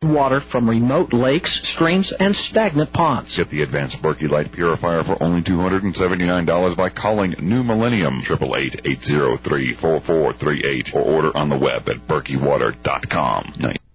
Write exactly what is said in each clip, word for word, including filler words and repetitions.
water from remote lakes, streams, and stagnant ponds. Get the advanced Berkey Light Purifier for only two hundred seventy-nine dollars by calling New Millennium, eight eight eight, eight zero three, four four three eight, or order on the web at berkey water dot com.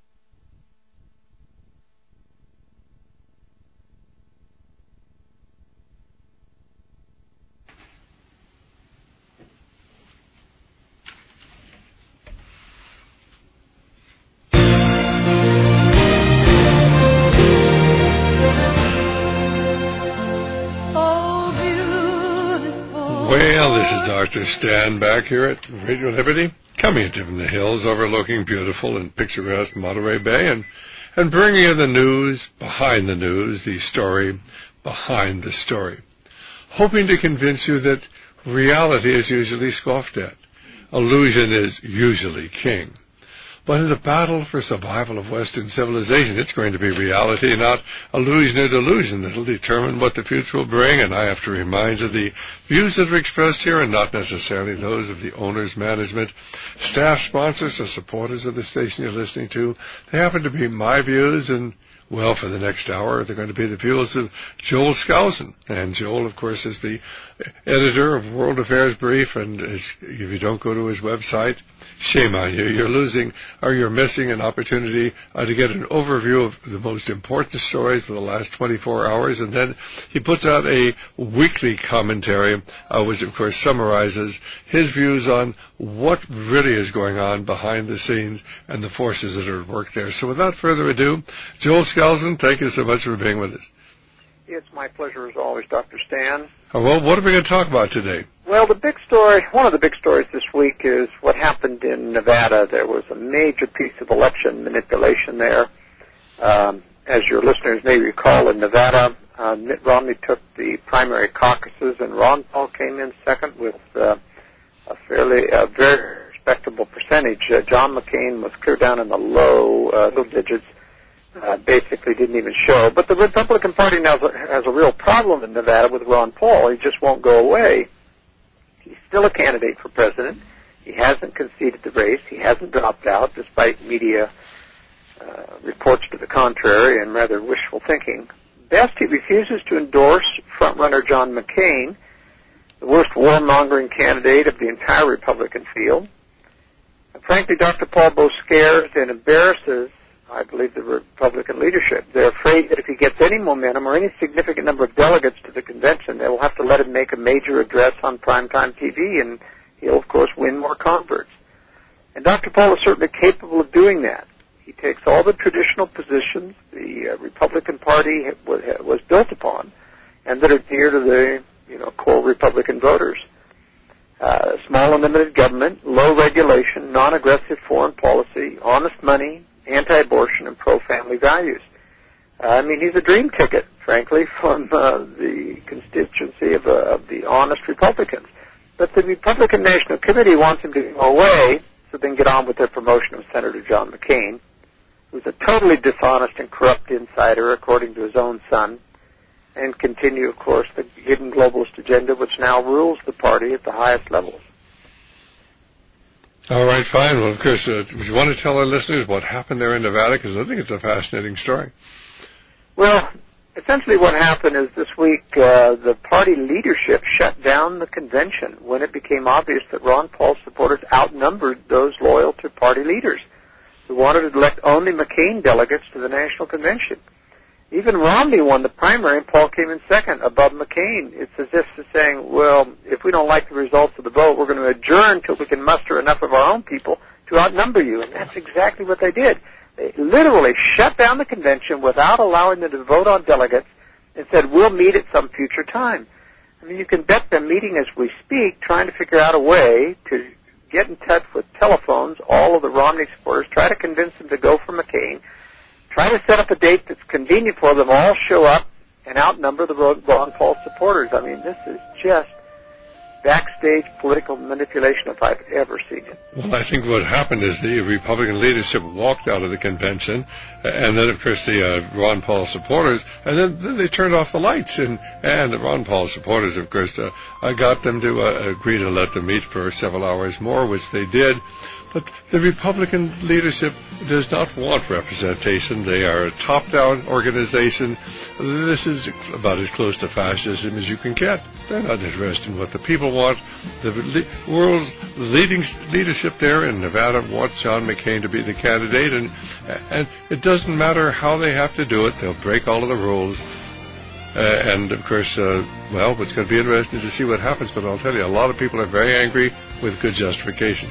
Well, this is Doctor Stan back here at Radio Liberty, coming at you from the hills overlooking beautiful and picturesque Monterey Bay, and, and bringing you the news behind the news, the story behind the story, hoping to convince you that reality is usually scoffed at. Illusion is usually king. But in the battle for survival of Western civilization, it's going to be reality, not illusion or delusion, that will determine what the future will bring. And I have to remind you, the views that are expressed here are not necessarily those of the owners, management, staff, sponsors, or supporters of the station you're listening to. They happen to be my views, and, well, for the next hour, they're going to be the views of Joel Skousen. And Joel, of course, is the editor of World Affairs Brief, and if you don't go to his website, shame on you. You're losing, or you're missing an opportunity uh, to get an overview of the most important stories of the last twenty-four hours. And then he puts out a weekly commentary, uh, which, of course, summarizes his views on what really is going on behind the scenes and the forces that are at work there. So without further ado, Joel Skousen, thank you so much for being with us. It's my pleasure, as always, Doctor Stan. Uh, well, what are we going to talk about today? Well, the big story, one of the big stories this week is what happened in Nevada. There was a major piece of election manipulation there. Um, as your listeners may recall, in Nevada, uh, Mitt Romney took the primary caucuses, and Ron Paul came in second with uh, a fairly, uh, very respectable percentage. Uh, John McCain was clear down in the low, uh, low digits. Uh, basically didn't even show. But the Republican Party now has a real problem in Nevada with Ron Paul. He just won't go away. He's still a candidate for president. He hasn't conceded the race. He hasn't dropped out, despite media uh, reports to the contrary and rather wishful thinking. Best, he refuses to endorse frontrunner John McCain, the worst warmongering candidate of the entire Republican field. And frankly, Doctor Paul both scares and embarrasses, I believe, the Republican leadership. They're afraid that if he gets any momentum or any significant number of delegates to the convention, they will have to let him make a major address on primetime T V, and he'll, of course, win more converts. And Doctor Paul is certainly capable of doing that. He takes all the traditional positions the uh, Republican Party was built upon and that are dear to the, you know, core Republican voters. Uh, small and limited government, low regulation, non-aggressive foreign policy, honest money, anti-abortion, and pro-family values. Uh, I mean, he's a dream ticket, frankly, from uh, the constituency of, uh, of the honest Republicans. But the Republican National Committee wants him to go away so they can get on with their promotion of Senator John McCain, who's a totally dishonest and corrupt insider, according to his own son, and continue, of course, the hidden globalist agenda, which now rules the party at the highest levels. All right, fine. Well, of course, uh, do you want to tell our listeners what happened there in Nevada? Because I think it's a fascinating story. Well, essentially what happened is this week uh, the party leadership shut down the convention when it became obvious that Ron Paul's supporters outnumbered those loyal to party leaders who wanted to elect only McCain delegates to the national convention. Even Romney won the primary, and Paul came in second above McCain. It's as if they're saying, well, if we don't like the results of the vote, we're going to adjourn until we can muster enough of our own people to outnumber you. And that's exactly what they did. They literally shut down the convention without allowing them to vote on delegates and said, we'll meet at some future time. I mean, you can bet they're meeting as we speak, trying to figure out a way to get in touch with telephones, all of the Romney supporters, try to convince them to go for McCain, try to set up a date that's convenient for them, all show up and outnumber the Ron Paul supporters. I mean, this is just backstage political manipulation if I've ever seen it. Well, I think what happened is the Republican leadership walked out of the convention, and then, of course, the uh, Ron Paul supporters, and then, then they turned off the lights, and, and the Ron Paul supporters, of course, uh, I got them to uh, agree to let them meet for several hours more, which they did. But the Republican leadership does not want representation. They are a top-down organization. This is about as close to fascism as you can get. They're not interested in what the people want. The le- world's leading leadership there in Nevada wants John McCain to be the candidate, and and it doesn't matter how they have to do it. They'll break all of the rules. Uh, and, of course, uh, well, it's going to be interesting to see what happens, but I'll tell you, a lot of people are very angry with good justification.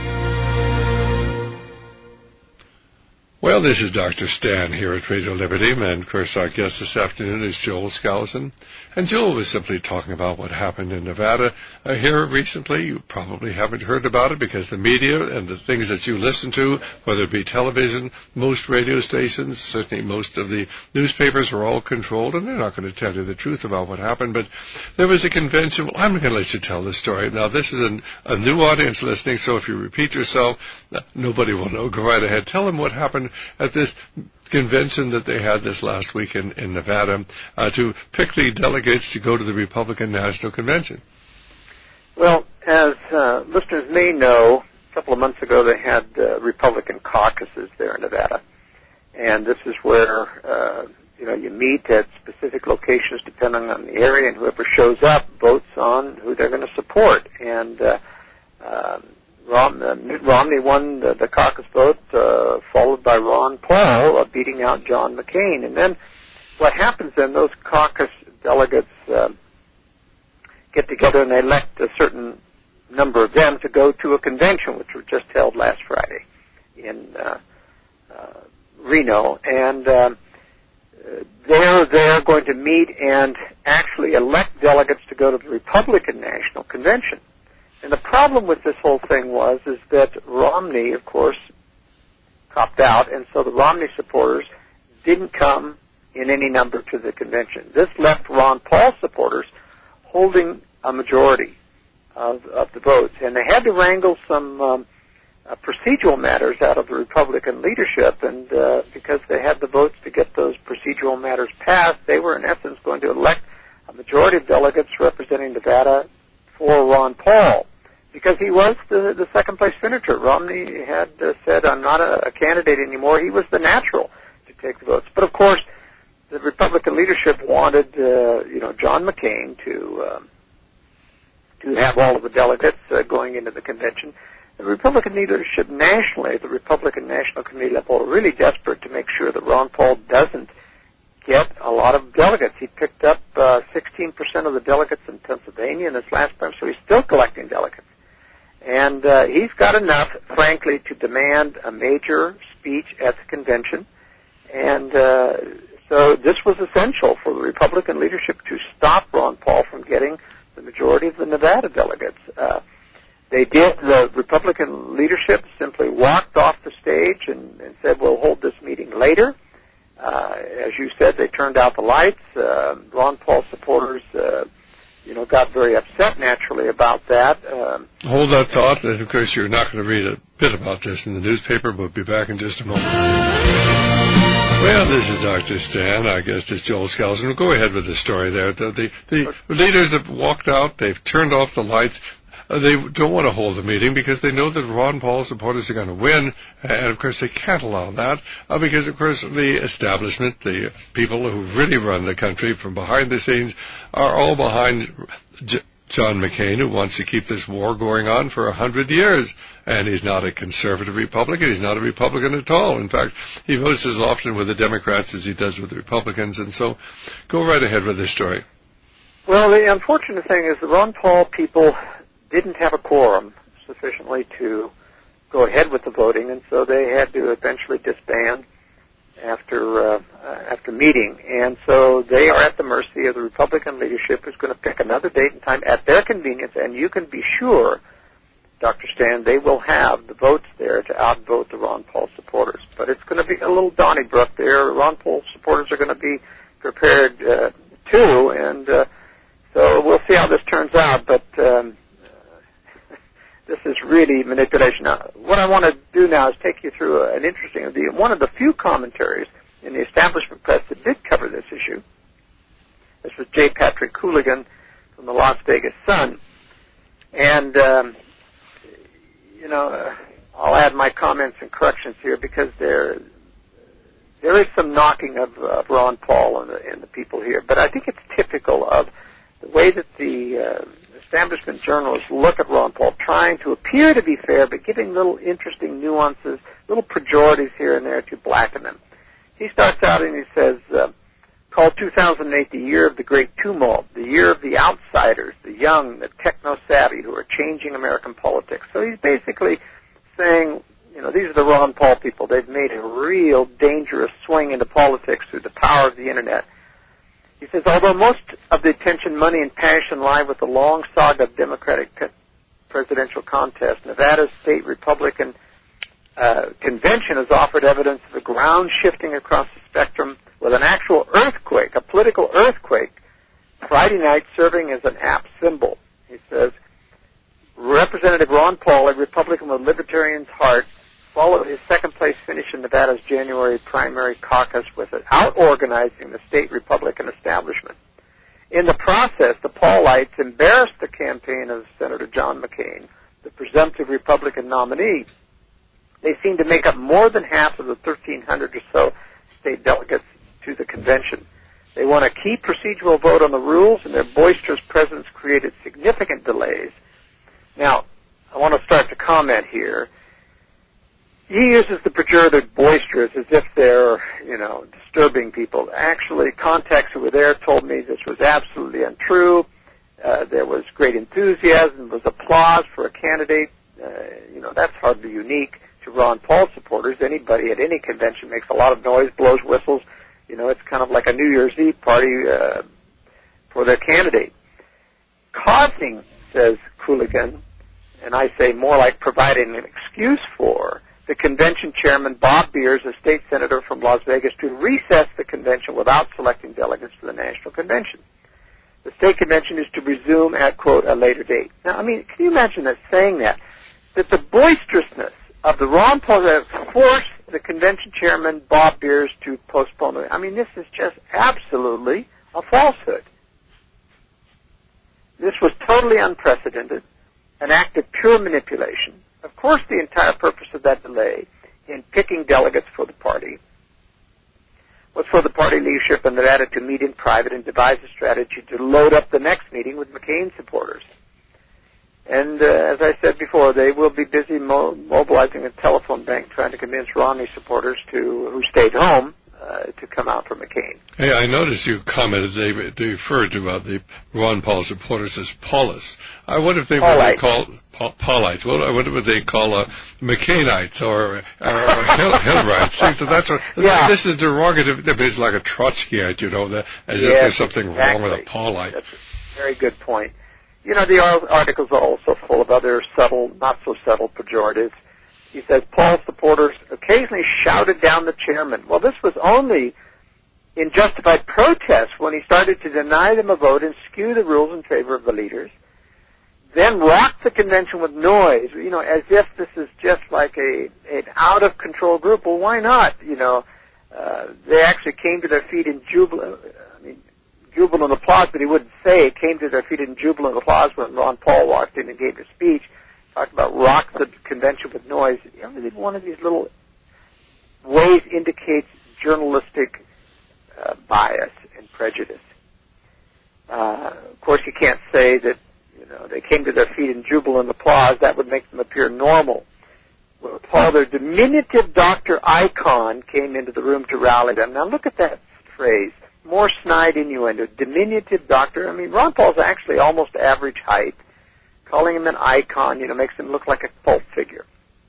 Well, this is Doctor Stan here at Radio Liberty, and, of course, our guest this afternoon is Joel Skousen. And Joel was simply talking about what happened in Nevada uh, here recently. You probably haven't heard about it because the media and the things that you listen to, whether it be television, most radio stations, certainly most of the newspapers are all controlled, and they're not going to tell you the truth about what happened. But there was a convention. Well, I'm going to let you tell the story. Now, this is an, a new audience listening, so if you repeat yourself, nobody will know. Go right ahead. Tell them what happened at this convention that they had this last week in, in Nevada uh, to pick the delegates to go to the Republican National Convention. Well, as uh, listeners may know, a couple of months ago they had uh, Republican caucuses there in Nevada. And this is where, uh, you know, you meet at specific locations depending on the area, and whoever shows up votes on who they're going to support. And uh, um, Rom, uh, Mitt Romney won the, the caucus vote, uh, followed by Ron Paul, uh, beating out John McCain. And then what happens then, those caucus delegates uh, get together and they elect a certain number of them to go to a convention, which was just held last Friday in uh, uh, Reno. And um, they're, they're going to meet and actually elect delegates to go to the Republican National Convention. And the problem with this whole thing was is that Romney, of course, copped out, and so the Romney supporters didn't come in any number to the convention. This left Ron Paul supporters holding a majority of, of the votes, and they had to wrangle some um, uh, procedural matters out of the Republican leadership, and uh, because they had the votes to get those procedural matters passed, they were in essence going to elect a majority of delegates representing Nevada for Ron Paul, because he was the, the second-place finisher. Romney had uh, said, I'm not a, a candidate anymore. He was the natural to take the votes. But, of course, the Republican leadership wanted, uh, you know, John McCain to um, to have all of the delegates uh, going into the convention. The Republican leadership nationally, the Republican National Committee level, are really desperate to make sure that Ron Paul doesn't get a lot of delegates. He picked up uh, sixteen percent of the delegates in Pennsylvania in this last term, so he's still collecting delegates. And uh, he's got enough, frankly, to demand a major speech at the convention. And uh, so this was essential for the Republican leadership to stop Ron Paul from getting the majority of the Nevada delegates. Uh, they did. The Republican leadership simply walked off the stage and, and said, we'll hold this meeting later. Uh, as you said, they turned out the lights. Uh, Ron Paul supporters, uh, you know, got very upset naturally about that. Um, Hold that thought, and of course you're not going to read a bit about this in the newspaper, but we'll be back in just a moment. Well, this is Doctor Stan. Our guest is Joel Skousen. We'll go ahead with the story there. The, the, the leaders have walked out. They've turned off the lights. Uh, they don't want to hold a meeting because they know that Ron Paul supporters are going to win, and of course they can't allow that uh, because, of course, the establishment, the people who really run the country from behind the scenes, are all behind J- John McCain, who wants to keep this war going on for a hundred years. And he's not a conservative Republican. He's not a Republican at all. In fact, he votes as often with the Democrats as he does with the Republicans. And so go right ahead with this story. Well, the unfortunate thing is the Ron Paul people didn't have a quorum sufficiently to go ahead with the voting, and so they had to eventually disband after uh, after meeting. And so they are at the mercy of the Republican leadership, who's going to pick another date and time at their convenience, and you can be sure, Doctor Stan, they will have the votes there to outvote the Ron Paul supporters. But it's going to be a little Donnybrook there. Ron Paul supporters are going to be prepared uh, too, and uh, so we'll see how this turns out. But um, this is really manipulation. Now, what I want to do now is take you through an interesting, the, one of the few commentaries in the establishment press that did cover this issue. This was J. Patrick Cooligan from the Las Vegas Sun. And, um, you know, uh, I'll add my comments and corrections here because there there is some knocking of uh, Ron Paul and the, and the people here, but I think it's typical of the way that the uh, establishment journalists look at Ron Paul, trying to appear to be fair, but giving little interesting nuances, little pejoratives here and there to blacken them. He starts out and he says, uh, called two thousand eight the year of the great tumult, the year of the outsiders, the young, the techno-savvy who are changing American politics. So he's basically saying, you know, these are the Ron Paul people. They've made a real dangerous swing into politics through the power of the Internet. He says, although most of the attention, money, and passion lie with the long saga of Democratic pe- presidential contest, Nevada's state Republican uh, convention has offered evidence of a ground shifting across the spectrum with an actual earthquake, a political earthquake, Friday night serving as an apt symbol. He says, Representative Ron Paul, a Republican with libertarian's heart, followed his second-place finish in Nevada's January primary caucus with it, out-organizing the state Republican establishment. In the process, the Paulites embarrassed the campaign of Senator John McCain, the presumptive Republican nominee. They seemed to make up more than half of the thirteen hundred or so state delegates to the convention. They won a key procedural vote on the rules, and their boisterous presence created significant delays. Now, I want to start to comment here. He uses the pejorative boisterous as if they're, you know, disturbing people. Actually, contacts who were there told me this was absolutely untrue. Uh, there was great enthusiasm, there was applause for a candidate. Uh, you know, that's hardly unique to Ron Paul supporters. Anybody at any convention makes a lot of noise, blows whistles. You know, it's kind of like a New Year's Eve party uh, for their candidate. Causing, says Cooligan, and I say more like providing an excuse for, the convention chairman, Bob Beers, a state senator from Las Vegas, to recess the convention without selecting delegates to the national convention. The state convention is to resume at, quote, a later date. Now, I mean, can you imagine that saying that? That the boisterousness of the Ron Paul that forced the convention chairman, Bob Beers, to postpone it. I mean, this is just absolutely a falsehood. This was totally unprecedented, an act of pure manipulation. Of course, the entire purpose of that delay in picking delegates for the party was for the party leadership in Nevada to meet in private and devise a strategy to load up the next meeting with McCain supporters. And uh, as I said before, they will be busy mo- mobilizing a telephone bank trying to convince Romney supporters to who stayed home uh, to come out for McCain. Hey, I noticed you commented they, they referred to uh, the Ron Paul supporters as Paulists. I wonder if they Paulites. would call pa- Paulites. Well, I wonder what they call uh, McCainites or, or, or Hill- Hillerites. See, so that's what, yeah. This is derogative. It's like a Trotskyite, you know, that, as yes, if there's something exactly. wrong with a Paulite. That's a very good point. You know, the articles are also full of other subtle, not so subtle pejoratives. He says Paul's supporters occasionally shouted down the chairman. Well, this was only in justified protest when he started to deny them a vote and skew the rules in favor of the leaders. Then rocked the convention with noise, you know, as if this is just like a an out-of-control group. Well, why not? You know, uh, they actually came to their feet in jubilant, I mean, jubilant applause, but he wouldn't say it came to their feet in jubilant applause when Ron Paul walked in and gave a speech. Talked about rock the convention with noise. Every one of these little ways indicates journalistic uh, bias and prejudice. Uh, of course, you can't say that, you know, they came to their feet in jubilant applause. That would make them appear normal. Well, Paul, their diminutive doctor icon, came into the room to rally them. Now, look at that phrase. More snide innuendo. Diminutive doctor. I mean, Ron Paul's actually almost average height. Calling him an icon, you know, makes him look like a cult figure.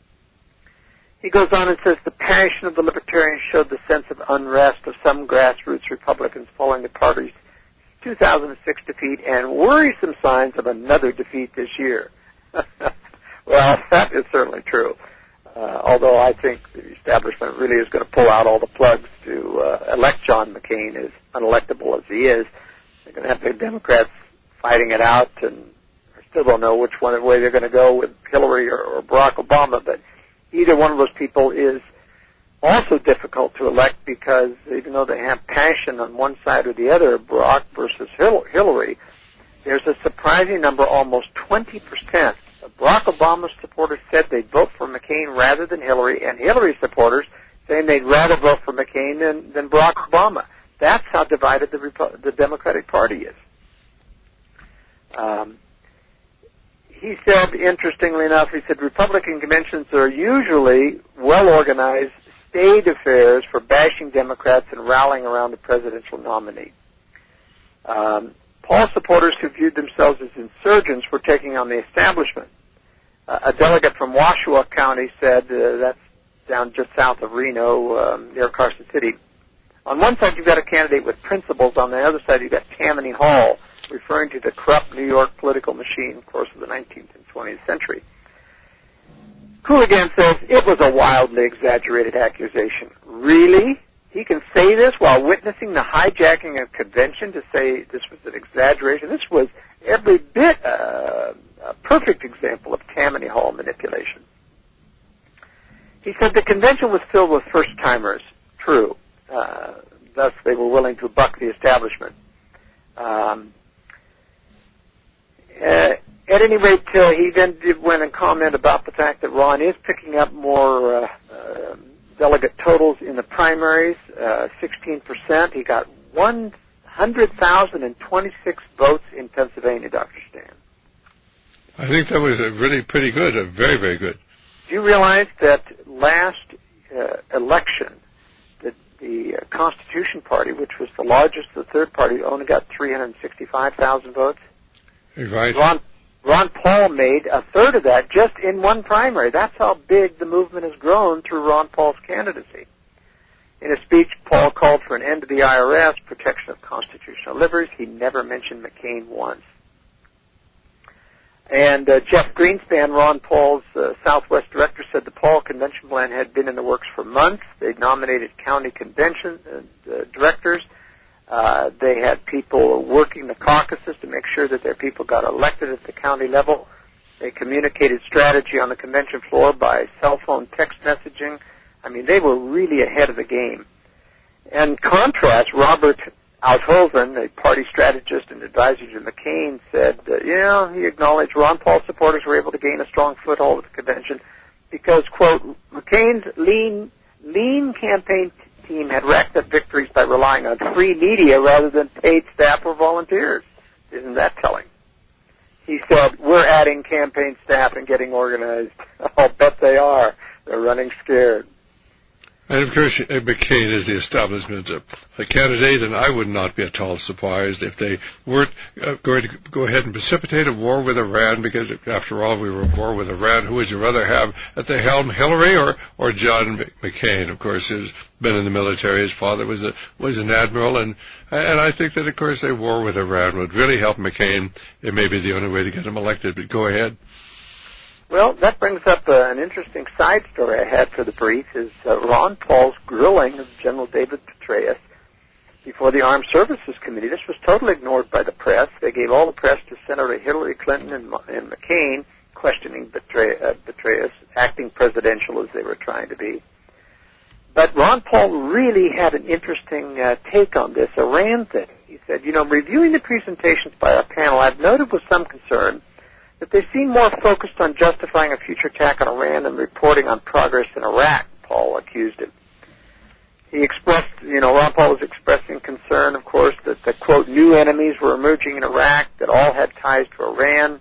He goes on and says, the passion of the libertarians showed the sense of unrest of some grassroots Republicans following the party's two thousand six defeat and worrisome signs of another defeat this year. Well, that is certainly true. Uh, although I think the establishment really is going to pull out all the plugs to uh, elect John McCain, as unelectable as he is. They're going to have the Democrats fighting it out, and I still don't know which one way they're going to go with Hillary or, or Barack Obama, but either one of those people is also difficult to elect because even though they have passion on one side or the other, Barack versus Hillary, there's a surprising number, almost twenty percent Barack Obama supporters said they'd vote for McCain rather than Hillary, and Hillary supporters saying they'd rather vote for McCain than, than Barack Obama. That's how divided the, Repo- the Democratic Party is. Um, he said, interestingly enough, he said Republican conventions are usually well-organized state affairs for bashing Democrats and rallying around the presidential nominee. Um, Paul supporters who viewed themselves as insurgents were taking on the establishment. Uh, a delegate from Washoe County said, uh, that's down just south of Reno, um, near Carson City. On one side, you've got a candidate with principles. On the other side, you've got Tammany Hall, referring to the corrupt New York political machine, of course, of the nineteenth and twentieth century. Cooligan says, it was a wildly exaggerated accusation. Really? He can say this while witnessing the hijacking of convention to say this was an exaggeration? This was every bit uh, a perfect example of Tammany Hall manipulation. He said the convention was filled with first-timers. True. Uh, thus, they were willing to buck the establishment. Um, uh, at any rate, uh, he then did went and comment about the fact that Ron is picking up more uh, uh, delegate totals in the primaries, uh, sixteen percent. He got one hundred thousand twenty-six votes in Pennsylvania, Doctor Stan. I think that was a really pretty good, a very, very good. Do you realize that last uh, election, the, the uh, Constitution Party, which was the largest, the third party, only got three hundred sixty-five thousand votes? Right. Ron, Ron Paul made a third of that just in one primary. That's how big the movement has grown through Ron Paul's candidacy. In a speech, Paul called for an end to the I R S, protection of constitutional liberties. He never mentioned McCain once. And uh, Jeff Greenspan, Ron Paul's uh, Southwest director, said the Paul convention plan had been in the works for months. They'd nominated county convention uh, uh, directors. Uh, they had people working the caucuses to make sure that their people got elected at the county level. They communicated strategy on the convention floor by cell phone text messaging. I mean, they were really ahead of the game. In contrast, Robert Althoven, the party strategist and advisor to McCain, said, uh, yeah, he acknowledged Ron Paul supporters were able to gain a strong foothold at the convention because, quote, McCain's lean, lean campaign team had racked up victories by relying on free media rather than paid staff or volunteers. Isn't that telling? He said, we're adding campaign staff and getting organized. I'll bet they are. They're running scared. And of course, McCain is the establishment of a candidate, and I would not be at all surprised if they weren't uh, going to go ahead and precipitate a war with Iran, because after all, we were at war with Iran. Who would you rather have at the helm, Hillary or, or John McCain? Of course, he's been in the military. His father was a, was an admiral, and and I think that, of course, a war with Iran would really help McCain. It may be the only way to get him elected, but go ahead. Well, that brings up uh, an interesting side story I had for the brief, is uh, Ron Paul's grilling of General David Petraeus before the Armed Services Committee. This was totally ignored by the press. They gave all the press to Senator Hillary Clinton and, and McCain, questioning Petraeus, uh, Petraeus, acting presidential as they were trying to be. But Ron Paul really had an interesting uh, take on this Iran thing. He said, you know, reviewing the presentations by our panel, I've noted with some concern that they seem more focused on justifying a future attack on Iran than reporting on progress in Iraq, Paul accused him. He expressed, you know, Ron Paul was expressing concern, of course, that the, quote, new enemies were emerging in Iraq that all had ties to Iran.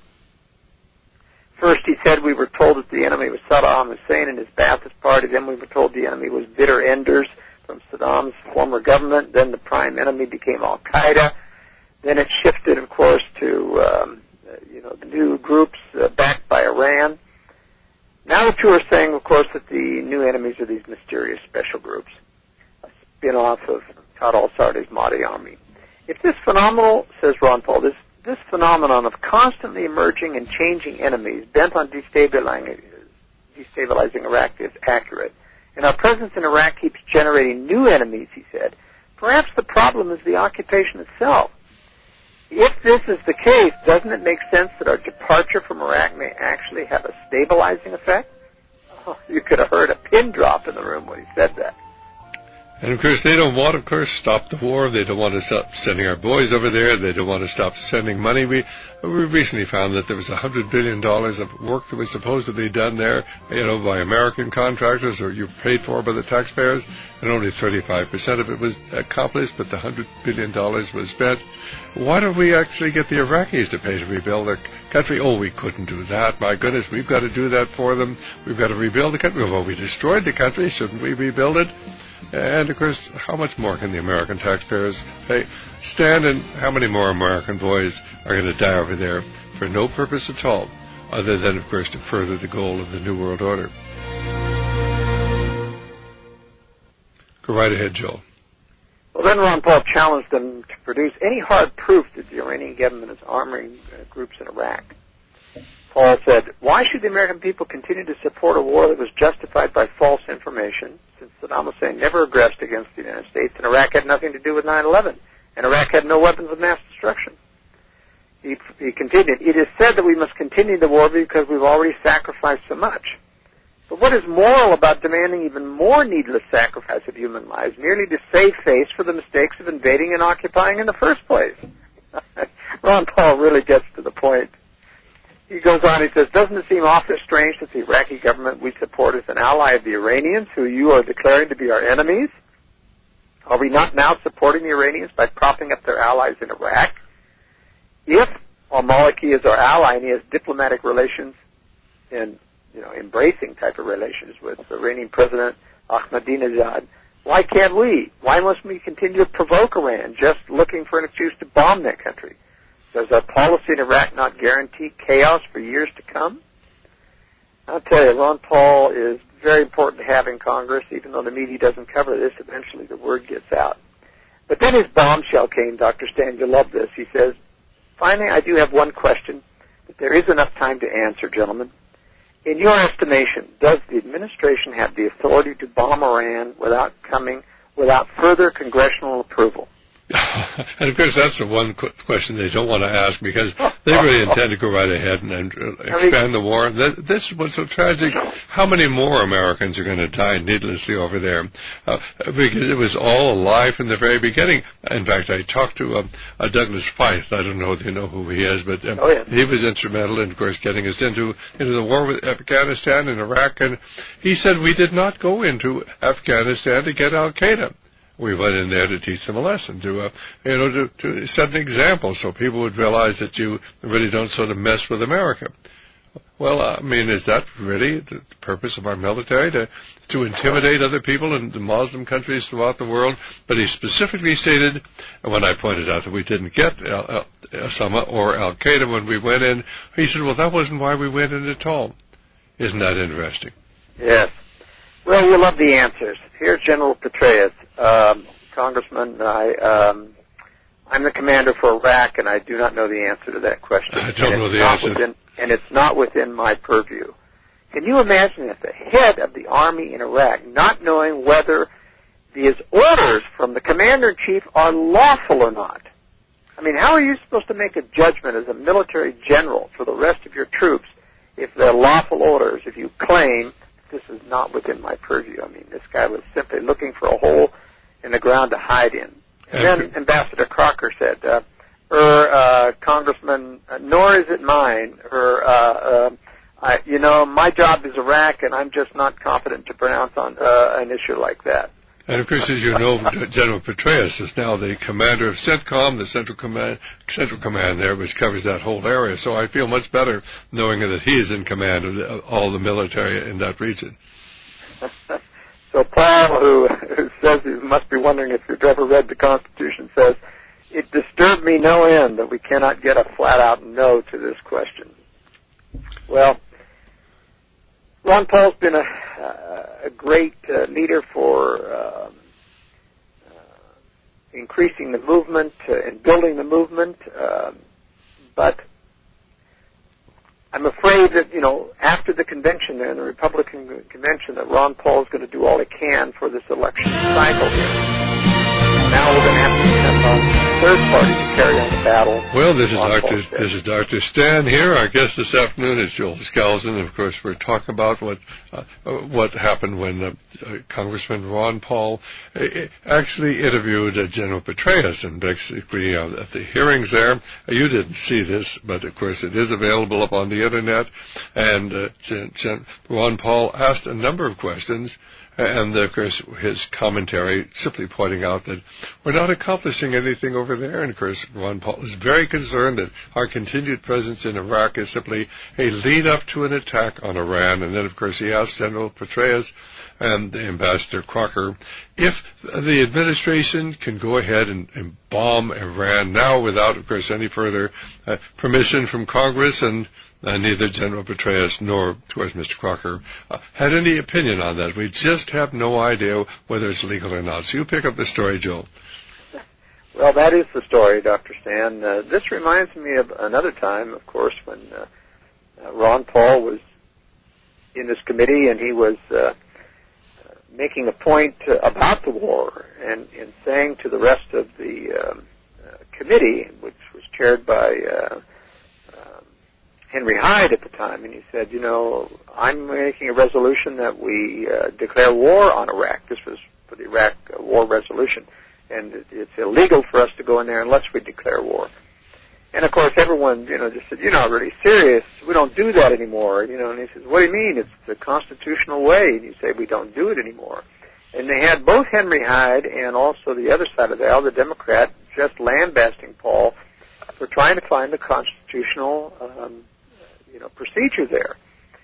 First, he said we were told that the enemy was Saddam Hussein and his Ba'athist Party. Then we were told the enemy was bitter enders from Saddam's former government. Then the prime enemy became Al-Qaeda. Then it shifted, of course, to... Um, you know, the new groups uh, backed by Iran. Now the two are saying, of course, that the new enemies are these mysterious special groups, a spin-off of Todd al-Sardi's Mahdi army. If this phenomenal, says Ron Paul, this, this phenomenon of constantly emerging and changing enemies bent on destabilizing, destabilizing Iraq is accurate, and our presence in Iraq keeps generating new enemies, he said, perhaps the problem is the occupation itself. If this is the case, doesn't it make sense that our departure from Iraq may actually have a stabilizing effect? Oh, you could have heard a pin drop in the room when he said that. And, of course, they don't want to, of course, stop the war. They don't want to stop sending our boys over there. They don't want to stop sending money. We we recently found that there was one hundred billion dollars of work that was supposedly done there, you know, by American contractors or you paid for by the taxpayers, and only thirty-five percent of it was accomplished, but the one hundred billion dollars was spent. Why don't we actually get the Iraqis to pay to rebuild their country? Oh, we couldn't do that. My goodness, we've got to do that for them. We've got to rebuild the country. Well, we destroyed the country. Shouldn't we rebuild it? And, of course, how much more can the American taxpayers pay? Stand, and how many more American boys are going to die over there for no purpose at all, other than, of course, to further the goal of the New World Order? Go right ahead, Joel. Well, then Ron Paul challenged them to produce any hard proof that the Iranian government is arming uh, groups in Iraq. Paul said, why should the American people continue to support a war that was justified by false information, since Saddam Hussein never aggressed against the United States, and Iraq had nothing to do with nine eleven, and Iraq had no weapons of mass destruction? He, he continued, it is said that we must continue the war because we've already sacrificed so much. But what is moral about demanding even more needless sacrifice of human lives, merely to save face for the mistakes of invading and occupying in the first place? Ron Paul really gets to the point. He goes on, he says, doesn't it seem awfully strange that the Iraqi government we support is an ally of the Iranians, who you are declaring to be our enemies? Are we not now supporting the Iranians by propping up their allies in Iraq? If al-Maliki is our ally and he has diplomatic relations and, you know, embracing type of relations with the Iranian President Ahmadinejad, why can't we? Why must we continue to provoke Iran, just looking for an excuse to bomb that country? Does our policy in Iraq not guarantee chaos for years to come? I'll tell you, Ron Paul is very important to have in Congress, even though the media doesn't cover this. Eventually the word gets out. But then his bombshell came, Doctor Stan, you'll love this. He says, finally, I do have one question that there is enough time to answer, gentlemen. In your estimation, does the administration have the authority to bomb Iran without coming, without further congressional approval? And, of course, that's the one qu- question they don't want to ask, because they really intend to go right ahead and, and expand the war. That, this was so tragic. How many more Americans are going to die needlessly over there? Uh, because it was all a lie from the very beginning. In fact, I talked to uh, uh, Douglas Feith. I don't know if you know who he is, but um, oh, yeah. he was instrumental in, of course, getting us into, into the war with Afghanistan and Iraq. And he said we did not go into Afghanistan to get al-Qaeda. We went in there to teach them a lesson, to uh, you know, to, to set an example, so people would realize that you really don't sort of mess with America. Well, I mean, is that really the purpose of our military, to to intimidate other people in the Muslim countries throughout the world? But he specifically stated, when I pointed out that we didn't get Al- Al- Osama or Al-Qaeda when we went in, he said, well, that wasn't why we went in at all. Isn't that interesting? Yes. Well, you love the answers. Here's General Petraeus. Um, Congressman, I, um, I'm the commander for Iraq, and I do not know the answer to that question. I don't know the answer. Within, and it's not within my purview. Can you imagine if the head of the army in Iraq, not knowing whether his orders from the commander-in-chief are lawful or not? I mean, how are you supposed to make a judgment as a military general for the rest of your troops if they're lawful orders, if you claim this is not within my purview? I mean, this guy was simply looking for a hole in the ground to hide in. And then Ambassador Crocker said, uh, er, uh, Congressman, uh, nor is it mine, or, uh, uh, I, you know, my job is Iraq, and I'm just not competent to pronounce on uh, an issue like that. And, of course, as you know, General Petraeus is now the commander of CENTCOM, the Central Command, Central Command there, which covers that whole area. So I feel much better knowing that he is in command of the, all the military in that region. So Paul, who, who says he must be wondering if you've ever read the Constitution, says, it disturbed me no end that we cannot get a flat-out no to this question. Well, Ron Paul's been a, a great uh, leader for um, uh, increasing the movement uh, and building the movement, uh, but I'm afraid that, you know, after the convention and the Republican convention, that Ron Paul is going to do all he can for this election cycle here. Now we're going to have to spend on third party to carry on the battle. Well, this is Ron Doctor Paul said. This is Doctor Stan here. Our guest this afternoon is Joel Skousen. Of course, we're talking about what uh, what happened when uh, uh, Congressman Ron Paul uh, actually interviewed uh, General Petraeus, and basically uh, at the hearings there, uh, you didn't see this, but of course it is available up on the internet. And uh, Gen- Gen- Ron Paul asked a number of questions. And, of course, his commentary simply pointing out that we're not accomplishing anything over there. And, of course, Ron Paul is very concerned that our continued presence in Iraq is simply a lead-up to an attack on Iran. And then, of course, he asked General Petraeus and Ambassador Crocker if the administration can go ahead and, and bomb Iran now without, of course, any further uh, permission from Congress. And Uh, neither General Petraeus nor, of course, Mister Crocker uh, had any opinion on that. We just have no idea whether it's legal or not. So you pick up the story, Joel. Well, that is the story, Doctor Stan. Uh, this reminds me of another time, of course, when uh, uh, Ron Paul was in this committee and he was uh, making a point uh, about the war and, and saying to the rest of the um, uh, committee, which was chaired by Uh, Henry Hyde at the time, and he said, you know, I'm making a resolution that we uh, declare war on Iraq. This was for the Iraq uh, war resolution, and it, it's illegal for us to go in there unless we declare war. And, of course, everyone, you know, just said, you're not really serious. We don't do that anymore. You know, and he says, what do you mean? It's the constitutional way. And you say, we don't do it anymore. And they had both Henry Hyde and also the other side of the aisle, the Democrat, just lambasting Paul for trying to find the constitutional um, you know, procedure there.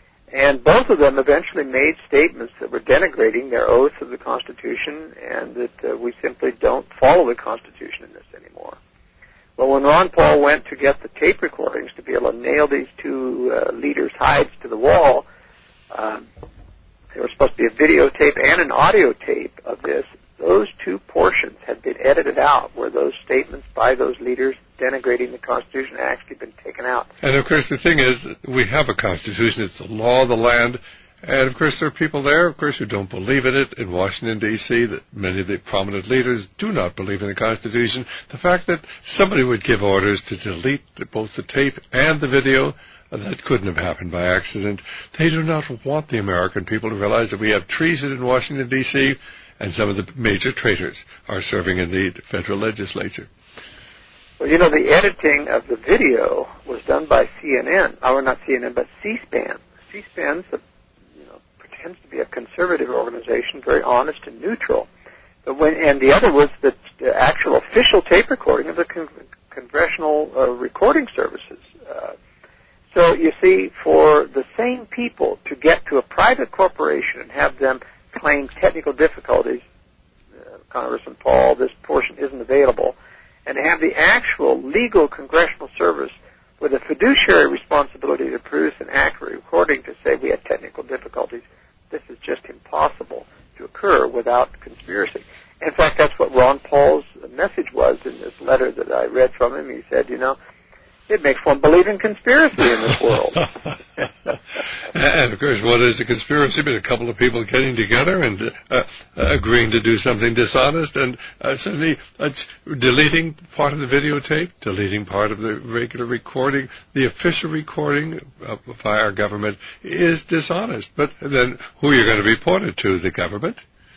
And both of them eventually made statements that were denigrating their oath of the Constitution and that uh, we simply don't follow the Constitution in this anymore. Well, when Ron Paul went to get the tape recordings to be able to nail these two uh, leaders' hides to the wall, um, there was supposed to be a videotape and an audio tape of this. Those two portions had been edited out where those statements by those leaders denigrating the Constitution had actually been taken out. And, of course, the thing is, we have a Constitution. It's the law of the land. And, of course, there are people there, of course, who don't believe in it. In Washington, D C, that many of the prominent leaders do not believe in the Constitution. The fact that somebody would give orders to delete the, both the tape and the video, that couldn't have happened by accident. They do not want the American people to realize that we have treason in Washington, D C, and some of the major traitors are serving in the federal legislature. Well, you know, the editing of the video was done by C N N. Oh, not C N N, but C-SPAN. C-SPAN's a tends to be a conservative organization, very honest and neutral. But when, and the other was the, the actual official tape recording of the con- congressional uh, recording services. Uh, so you see, for the same people to get to a private corporation and have them claim technical difficulties, uh, Congressman Paul, this portion isn't available, and to have the actual legal congressional service with a fiduciary responsibility to produce an accurate recording to say we had technical difficulties, this is just impossible to occur without conspiracy. In fact, that's what Ron Paul's message was in this letter that I read from him. He said, you know, it makes one believe in conspiracy in this world. And, of course, what is a conspiracy but a couple of people getting together and uh, agreeing to do something dishonest and uh, suddenly uh, deleting part of the videotape, deleting part of the regular recording, the official recording uh, by our government is dishonest. But then who are you going to report it to? The government?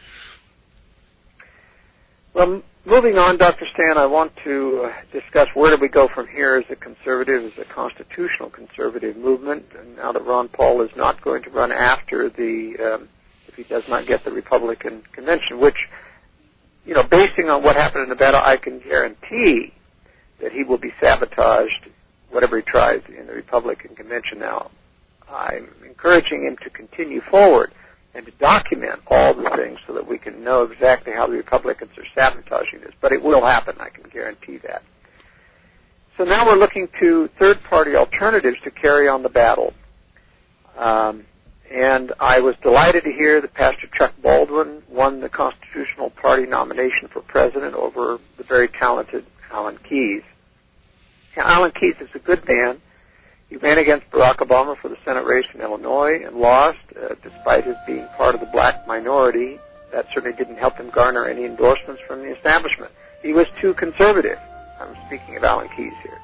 Well, moving on, Doctor Stan, I want to uh, discuss where do we go from here as a conservative, as a constitutional conservative movement. And now that Ron Paul is not going to run after the, um, if he does not get the Republican convention, which, you know, basing on what happened in Nevada, I can guarantee that he will be sabotaged, whatever he tries in the Republican convention. Now, I'm encouraging him to continue forward and to document all the things so that we can know exactly how the Republicans are sabotaging this. But it will happen, I can guarantee that. So now we're looking to third-party alternatives to carry on the battle. Um, and I was delighted to hear that Pastor Chuck Baldwin won the Constitutional Party nomination for president over the very talented Alan Keyes. Now, Alan Keyes is a good man. He ran against Barack Obama for the Senate race in Illinois and lost, uh, despite his being part of the black minority. That certainly didn't help him garner any endorsements from the establishment. He was too conservative. I'm speaking of Alan Keyes here.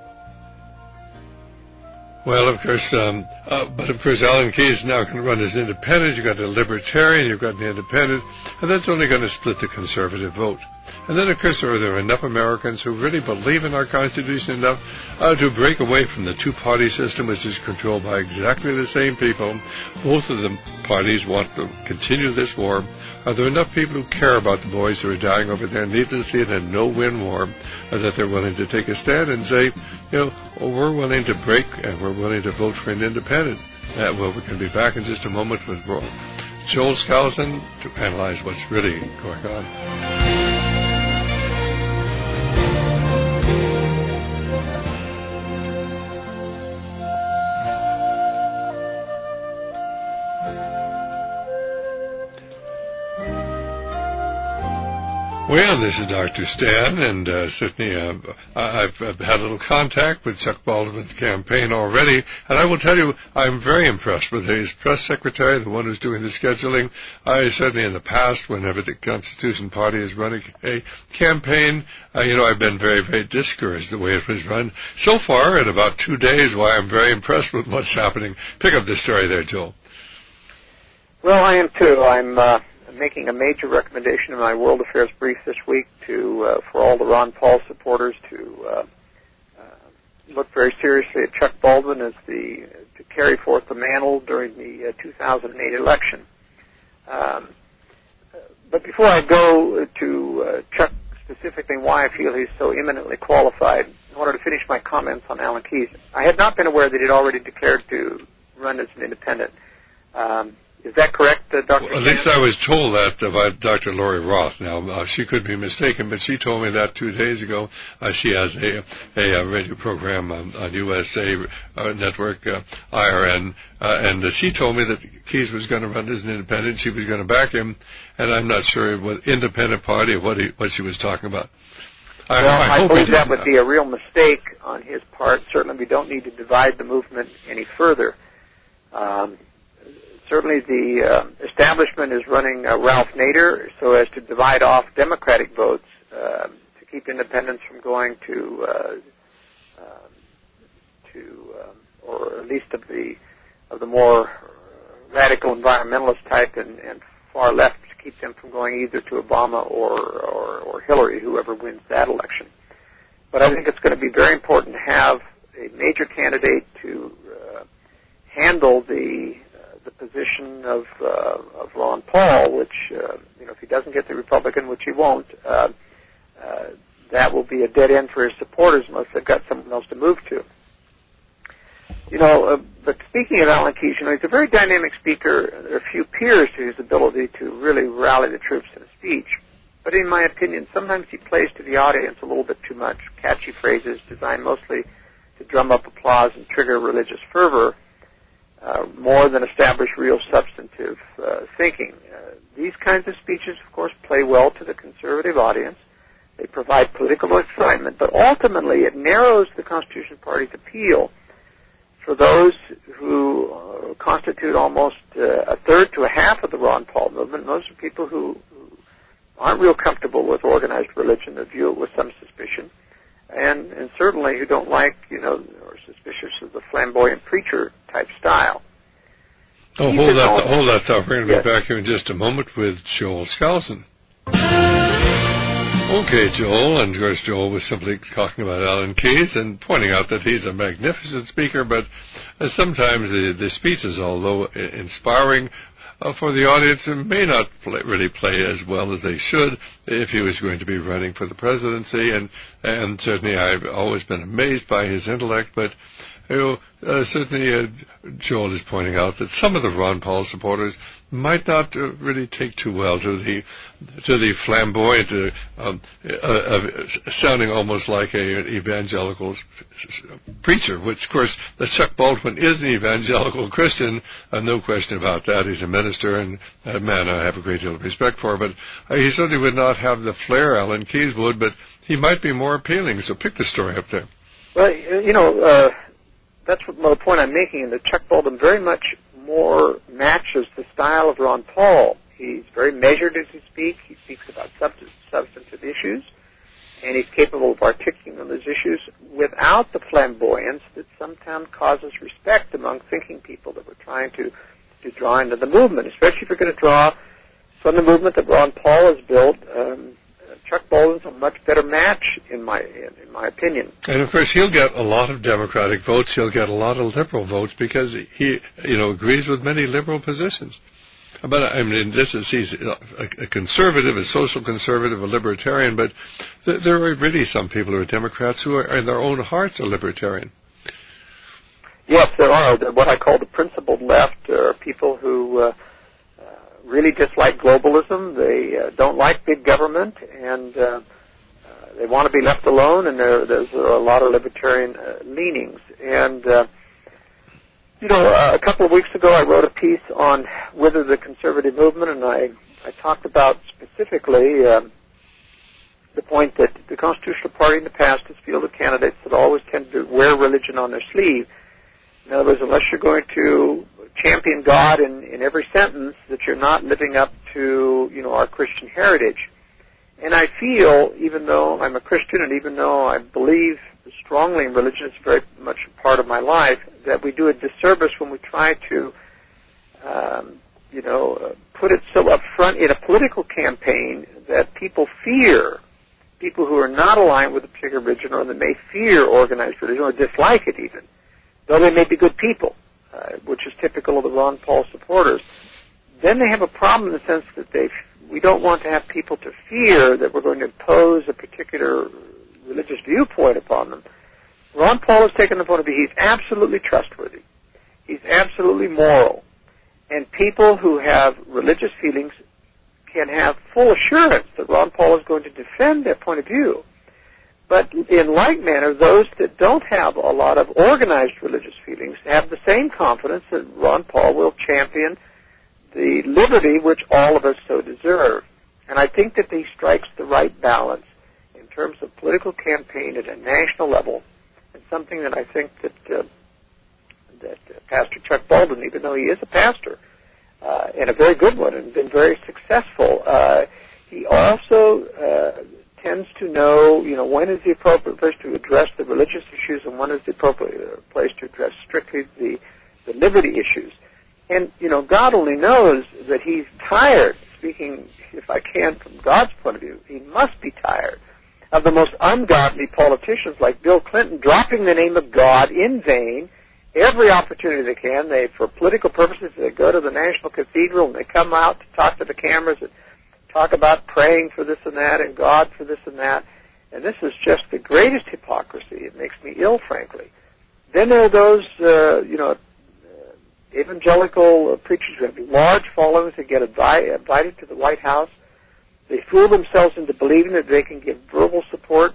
Well, of course, um, uh, but of course, Alan Keyes now can run as independent. You've got a libertarian, you've got an independent, and that's only going to split the conservative vote. And then, of course, are there enough Americans who really believe in our Constitution enough uh, to break away from the two-party system, which is controlled by exactly the same people? Both of the parties want to continue this war. Are there enough people who care about the boys who are dying over there needlessly in a no-win war uh, that they're willing to take a stand and say, you know, well, we're willing to break and we're willing to vote for an independent? Uh, well, we can be back in just a moment with Joel Skousen to analyze what's really going on. Well, this is Doctor Stan, and uh, certainly uh, I've, I've had a little contact with Chuck Baldwin's campaign already, and I will tell you I'm very impressed with his press secretary, the one who's doing the scheduling. I certainly in the past, whenever the Constitution Party is running a campaign, uh, you know, I've been very, very discouraged the way it was run. So far, in about two days, why I'm very impressed with what's happening. Pick up the story there, Joel. Well, I am too. I'm... Uh making a major recommendation in my World Affairs brief this week to uh, for all the Ron Paul supporters to uh, uh, look very seriously at Chuck Baldwin as the to carry forth the mantle during the uh, two thousand eight election. Um, but before I go to uh, Chuck specifically, why I feel he's so eminently qualified, in order to finish my comments on Alan Keyes, I had not been aware that he'd already declared to run as an independent. Um, Is that correct, uh, Doctor Well, at least I was told that by Doctor Lori Roth. Now, uh, she could be mistaken, but she told me that two days ago. Uh, she has a, a, a radio program on, on U S A uh, Network, uh, I R N, uh, and uh, she told me that Keyes was going to run as an independent. She was going to back him, and I'm not sure what independent party or what, he, what she was talking about. I, well, I, I believe that would be a real mistake on his part. Certainly, we don't need to divide the movement any further. Um, Certainly the uh, establishment is running uh, Ralph Nader so as to divide off Democratic votes uh, to keep independents from going to, uh, uh, to um, or at least of the of the more radical environmentalist type and, and far left to keep them from going either to Obama or, or, or Hillary, whoever wins that election. But I think it's going to be very important to have a major candidate to uh, handle the the position of uh, of Ron Paul, which, uh, you know, if he doesn't get the Republican, which he won't, uh, uh, that will be a dead end for his supporters unless they've got someone else to move to. You know, uh, but speaking of Alan Keyes, you know, he's a very dynamic speaker. There are few peers to his ability to really rally the troops in a speech. But in my opinion, sometimes he plays to the audience a little bit too much. Catchy phrases designed mostly to drum up applause and trigger religious fervor, Uh, more than establish real substantive uh, thinking. Uh, these kinds of speeches, of course, play well to the conservative audience. They provide political excitement, but ultimately it narrows the Constitution Party's appeal for those who uh, constitute almost uh, a third to a half of the Ron Paul movement. Those are people who, who aren't real comfortable with organized religion, or view it with some suspicion, and, and certainly who don't like, you know, or suspicious of the flamboyant preacher type style. Oh, He's hold that, own... hold that thought. We're going to yes. be back here in just a moment with Joel Skousen. Okay, Joel, and of course Joel was simply talking about Alan Keyes and pointing out that he's a magnificent speaker, but uh, sometimes the, the speeches, although inspiring uh, for the audience, may not play, really play as well as they should if he was going to be running for the presidency, and, and certainly I've always been amazed by his intellect, but you know, uh, certainly uh, Joel is pointing out that some of the Ron Paul supporters might not uh, really take too well to the to the flamboyant, uh, um, uh, uh, sounding almost like a, an evangelical preacher, which, of course, that Chuck Baldwin is an evangelical Christian, uh, no question about that. He's a minister, and that man I have a great deal of respect for, but uh, he certainly would not have the flair Alan Keyes would, but he might be more appealing, so pick the story up there. Well, you know, uh, that's what the point I'm making, in that Chuck Baldwin very much more matches the style of Ron Paul. He's very measured as he speaks. He speaks about substantive issues. and he's capable of articulating on those issues without the flamboyance that sometimes causes respect among thinking people that we're trying to, to draw into the movement, especially if you're going to draw from the movement that Ron Paul has built. Um, Chuck Baldwin's a much better match, in my in, in my opinion. And of course, he'll get a lot of Democratic votes. He'll get a lot of liberal votes because he, you know, agrees with many liberal positions. But I mean, this is he's a, a conservative, a social conservative, a libertarian. But th- there are really some people who are Democrats who are, in their own hearts, are libertarian. Yes, there are. They're what I call the principled left, are people who uh, uh, really dislike globalism. They uh, don't like big government, and uh, uh, they want to be left alone. And there, there's a lot of libertarian uh, leanings. And uh, You know, uh, a couple of weeks ago I wrote a piece on Wither the Conservative Movement, and I, I talked about specifically uh, the point that the Constitutional Party in the past has fielded candidates that always tend to wear religion on their sleeve. In other words, unless you're going to champion God in, in every sentence, that you're not living up to, you know, our Christian heritage. And I feel, even though I'm a Christian and even though I believe strongly in religion, it's very much a part of my life, that we do a disservice when we try to, um, you know, uh, put it so up front in a political campaign that people fear, people who are not aligned with a particular religion, or that may fear organized religion or dislike it even, though they may be good people, uh, which is typical of the Ron Paul supporters. Then they have a problem in the sense that they we don't want to have people to fear that we're going to impose a particular religious viewpoint upon them. Ron Paul has taken the point of view he's absolutely trustworthy. He's absolutely moral. And people who have religious feelings can have full assurance that Ron Paul is going to defend their point of view. But in like manner, those that don't have a lot of organized religious feelings have the same confidence that Ron Paul will champion the liberty which all of us so deserve. And I think that he strikes the right balance in terms of political campaign at a national level, and something that I think that uh, that uh, Pastor Chuck Baldwin, even though he is a pastor, uh, and a very good one, and been very successful, uh, he also uh, tends to know, you know, when is the appropriate place to address the religious issues and when is the appropriate place to address strictly the, the liberty issues. And, you know, God only knows that he's tired, speaking, if I can, from God's point of view, he must be tired of the most ungodly politicians like Bill Clinton dropping the name of God in vain every opportunity they can. They, for political purposes, they go to the National Cathedral and they come out to talk to the cameras and talk about praying for this and that and God for this and that. And this is just the greatest hypocrisy. It makes me ill, frankly. Then there are those, uh, you know, evangelical preachers who have large followings that get invited to the White House. They fool themselves into believing that they can give verbal support,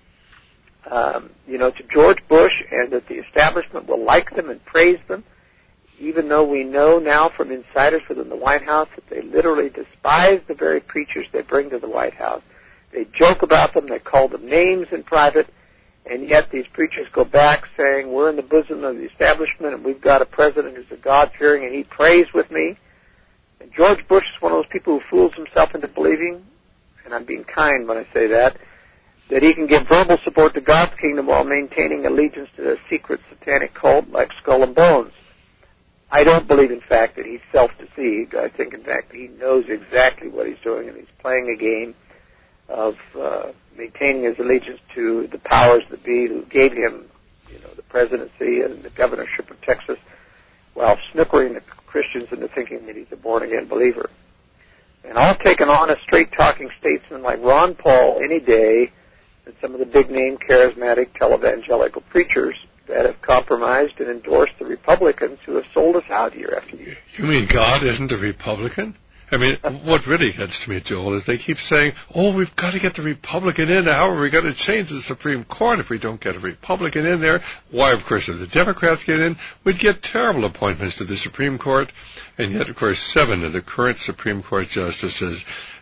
um, you know, to George Bush, and that the establishment will like them and praise them, even though we know now from insiders within the White House that they literally despise the very preachers they bring to the White House. They joke about them. They call them names in private. And yet these preachers go back saying, we're in the bosom of the establishment and we've got a president who's a God-fearing and he prays with me. And George Bush is one of those people who fools himself into believing, and I'm being kind when I say that, that he can give verbal support to God's kingdom while maintaining allegiance to a secret satanic cult like Skull and Bones. I don't believe, in fact, that he's self-deceived. I think, in fact, he knows exactly what he's doing, and he's playing a game of uh, maintaining his allegiance to the powers that be who gave him, you know, the presidency and the governorship of Texas, while snookering the Christians into thinking that he's a born-again believer. And I'll take an honest, straight-talking statesman like Ron Paul any day than some of the big-name, charismatic, televangelical preachers that have compromised and endorsed the Republicans who have sold us out year after year. You mean God isn't a Republican? I mean, what really gets to me, Joel, is they keep saying, oh, we've got to get the Republican in. How are we going to change the Supreme Court if we don't get a Republican in there? Why, of course, if the Democrats get in, we'd get terrible appointments to the Supreme Court. And yet, of course, seven of the current Supreme Court justices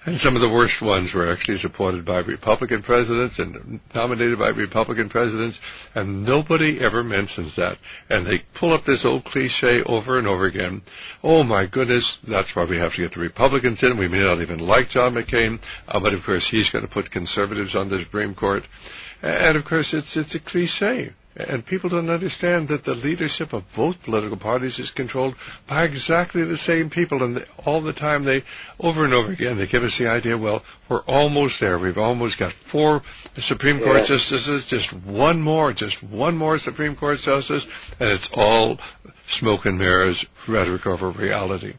And some of the worst ones were actually supported by Republican presidents and nominated by Republican presidents, and nobody ever mentions that. And they pull up this old cliche over and over again. Oh, my goodness, that's why we have to get the Republicans in. We may not even like John McCain, uh, but, of course, he's going to put conservatives on the Supreme Court. And, of course, it's it's a cliche. And people don't understand that the leadership of both political parties is controlled by exactly the same people. And they, all the time, they, over and over again, they give us the idea, well, we're almost there. We've almost got four Supreme Court yeah. justices, just one more, just one more Supreme Court justice, and it's all smoke and mirrors, rhetoric over reality.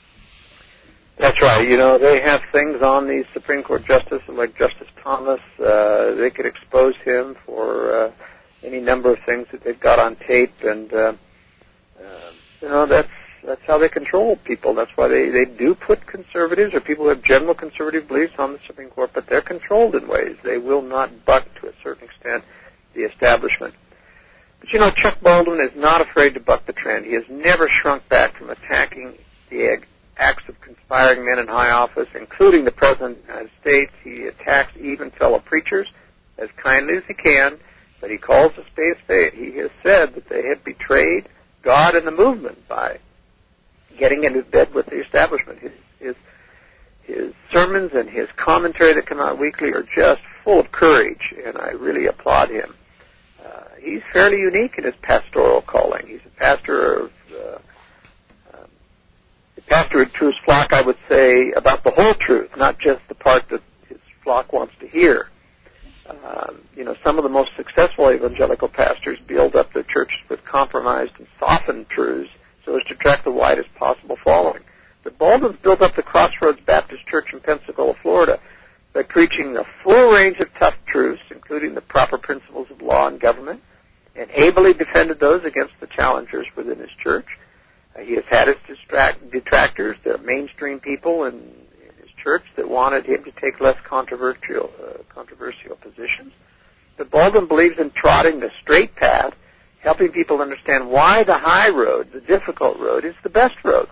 That's right. You know, they have things on these Supreme Court justices like Justice Thomas. Uh, they could expose him for uh, any number of things that they've got on tape, and uh, uh, you know that's that's how they control people. That's why they, they do put conservatives or people who have general conservative beliefs on the Supreme Court, but they're controlled in ways. They will not buck, to a certain extent, the establishment. But you know, Chuck Baldwin is not afraid to buck the trend. He has never shrunk back from attacking the acts of conspiring men in high office, including the President of the United States. He attacks even fellow preachers as kindly as he can, but he calls a spade a spade. He has said that they have betrayed God and the movement by getting into bed with the establishment. His, his, his sermons and his commentary that come out weekly are just full of courage, and I really applaud him. Uh, he's fairly unique in his pastoral calling. He's a pastor of uh, um, a pastor to his flock, I would say, about the whole truth, not just the part that his flock wants to hear. Um, you know, some of the most successful evangelical pastors build up their churches with compromised and softened truths so as to attract the widest possible following. But Baldwin's built up the Crossroads Baptist Church in Pensacola, Florida, by preaching a full range of tough truths, including the proper principles of law and government, and ably defended those against the challengers within his church. Uh, he has had his distract- detractors, the mainstream people in, in his church that wanted him to take less controversial, uh, controversial positions. But Baldwin believes in trotting the straight path, helping people understand why the high road, the difficult road, is the best road.